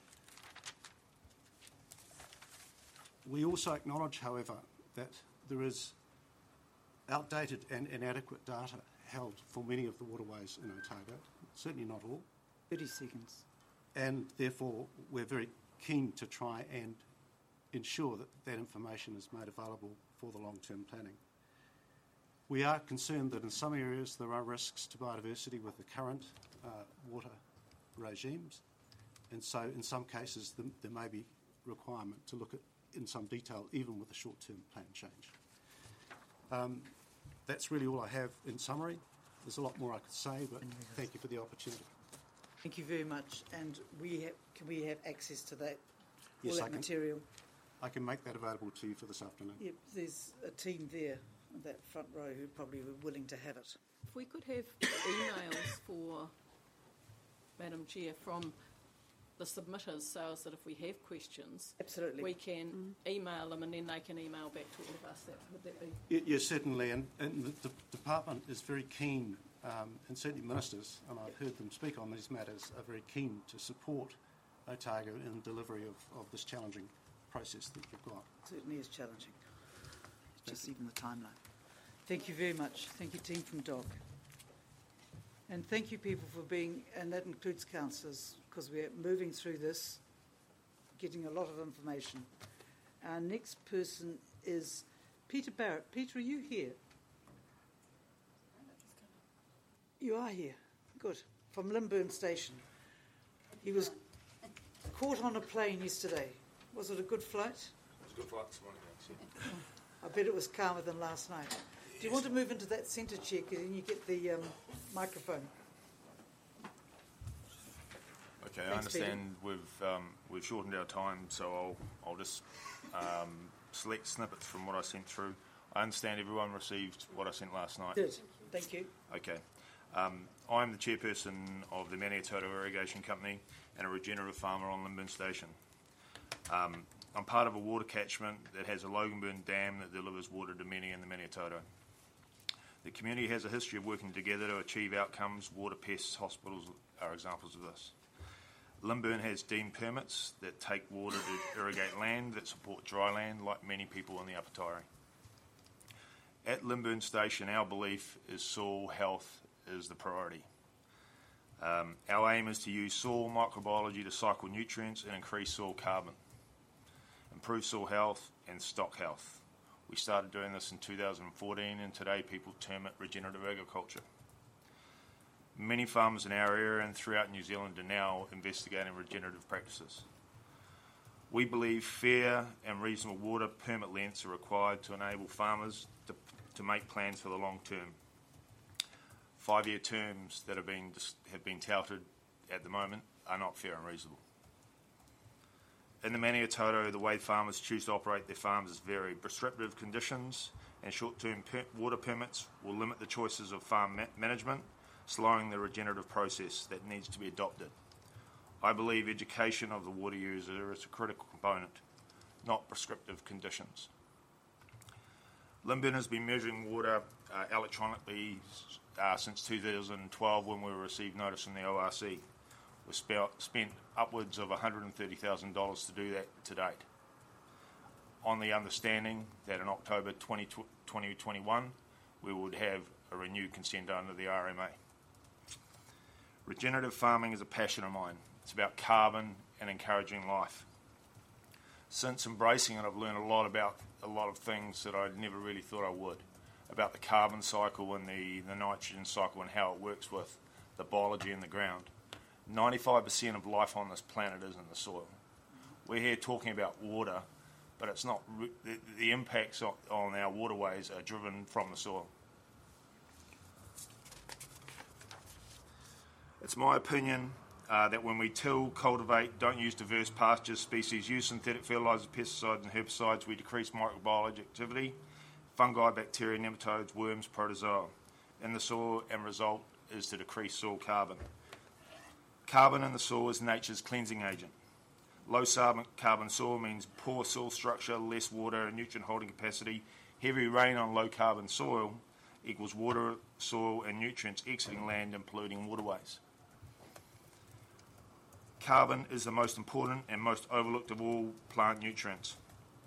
We also acknowledge, however, that there is outdated and inadequate data held for many of the waterways in Otago, certainly not all. thirty seconds. And therefore, we're very keen to try and ensure that that information is made available for the long-term planning. We are concerned that in some areas there are risks to biodiversity with the current uh, water regimes, and so in some cases the, there may be requirement to look at in some detail even with a short-term plan change. Um, that's really all I have in summary. There's a lot more I could say, but thank you for the opportunity. Thank you very much. And we have, can we have access to that, Yes, all that I can, material? I can make that available to you for this afternoon. Yep, there's a team there on that front row who probably were willing to have it. If we could have emails for Madam Chair from the submitters, so as that if we have questions, absolutely, we can mm. email them and then they can email back to all of us. That, would that be? Y- yes, certainly, and, and the, the department is very keen, um, and certainly ministers, and I've heard them speak on these matters, are very keen to support Otago in delivery of, of this challenging process that you've got. It certainly is challenging. It's just even the timeline. Thank you very much. Thank you, team from D O C. And thank you, people, for being, and that includes councillors, because we're moving through this, getting a lot of information. Our next person is Peter Barrett. Peter, are you here? You are here. Good. From Limburn Station. He was caught on a plane yesterday. Was it a good flight? It was a good flight this morning, actually. I bet it was calmer than last night. Do you want to move into that centre chair, and you get the um, microphone? Okay, Thanks, I understand Peter. we've um, we've shortened our time, so I'll I'll just um, select snippets from what I sent through. I understand everyone received what I sent last night. Did. Thank you. Okay. Um, I'm the chairperson of the Maniatoto Irrigation Company and a regenerative farmer on Limburn Station. Um, I'm part of a water catchment that has a Loganburn dam that delivers water to many in the Maniatoto. The community has a history of working together to achieve outcomes. Water pests, hospitals are examples of this. Limburn has deemed permits that take water to irrigate land that support dry land, like many people in the Upper Taieri. At Limburn Station, our belief is soil health is the priority. Um, our aim is to use soil microbiology to cycle nutrients and increase soil carbon, improve soil health and stock health. We started doing this in two thousand fourteen, and today people term it regenerative agriculture. Many farmers in our area and throughout New Zealand are now investigating regenerative practices. We believe fair and reasonable water permit lengths are required to enable farmers to, to make plans for the long term. Five-year terms that have been, have been touted at the moment are not fair and reasonable. In the Maniatoto, the way farmers choose to operate their farms is very prescriptive conditions, and short-term per- water permits will limit the choices of farm ma- management, slowing the regenerative process that needs to be adopted. I believe education of the water user is a critical component, not prescriptive conditions. Limburn has been measuring water uh, electronically uh, since two thousand twelve, when we received notice from the O R C. We've spe- spent upwards of one hundred thirty thousand dollars to do that to date, on the understanding that in October twenty twenty-one we would have a renewed consent under the R M A. Regenerative farming is a passion of mine. It's about carbon and encouraging life. Since embracing it, I've learned a lot about a lot of things that I never really thought I would. about the carbon cycle and the, the nitrogen cycle and how it works with the biology in the ground. ninety-five percent of life on this planet is in the soil. We're here talking about water, but it's not. Re- the, the impacts on, on our waterways are driven from the soil. It's my opinion uh, that when we till, cultivate, don't use diverse pasture species, use synthetic fertilisers, pesticides and herbicides, we decrease microbiological activity, fungi, bacteria, nematodes, worms, protozoa in the soil, and result is to decrease soil carbon. Carbon in the soil is nature's cleansing agent. Low carbon soil means poor soil structure, less water and nutrient holding capacity. Heavy rain on low carbon soil equals water, soil and nutrients exiting land and polluting waterways. Carbon is the most important and most overlooked of all plant nutrients.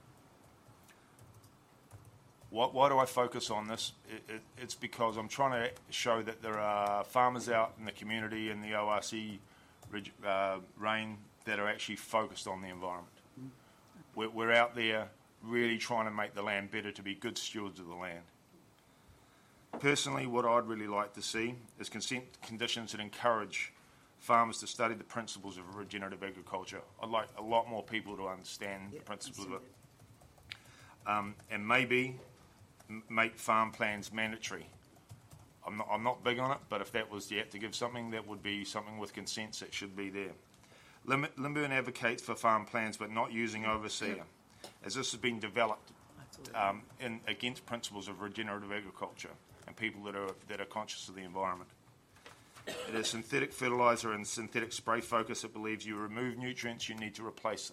Why, why do I focus on this? It, it, it's because I'm trying to show that there are farmers out in the community in the O R C uh, reign that are actually focused on the environment. We're, we're out there really trying to make the land better, to be good stewards of the land. Personally, what I'd really like to see is consent conditions that encourage farmers to study the principles of regenerative agriculture. I'd like a lot more people to understand yeah, the principles of it. Um, and maybe m- make farm plans mandatory. I'm not, I'm not big on it, but if that was yet to give something, that would be something with consents that should be there. Lim- Limburn advocates for farm plans, but not using overseer, as this has been developed um, in, against principles of regenerative agriculture and people that are that are conscious of the environment. It is synthetic fertiliser and synthetic spray focus that believes you remove nutrients, you need to replace them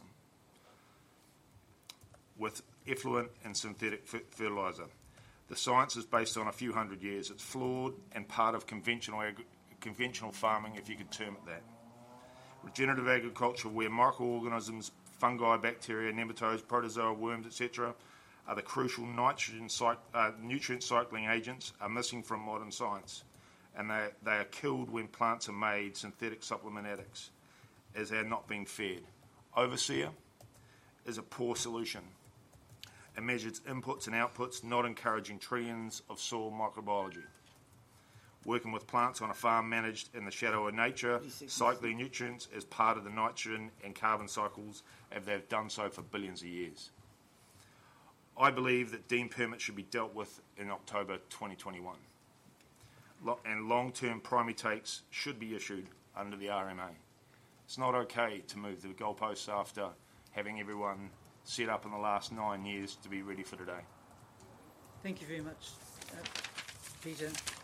with effluent and synthetic f- fertiliser. The science is based on a few hundred years. It's flawed and part of conventional agri- conventional farming, if you could term it that. Regenerative agriculture, where microorganisms, fungi, bacteria, nematodes, protozoa, worms, et cetera, are the crucial nitrogen cy- uh, nutrient cycling agents, are missing from modern science. And they, they are killed when plants are made synthetic supplement addicts, as they are not being fed. Overseer is a poor solution. It measures inputs and outputs, not encouraging trillions of soil microbiology. Working with plants on a farm managed in the shadow of nature, cycling nutrients as part of the nitrogen and carbon cycles, as they've done so for billions of years. I believe that deemed permits should be dealt with in October twenty twenty-one. And long-term primary takes should be issued under the R M A. It's not okay to move the goalposts after having everyone set up in the last nine years to be ready for today. Thank you very much, uh, Peter.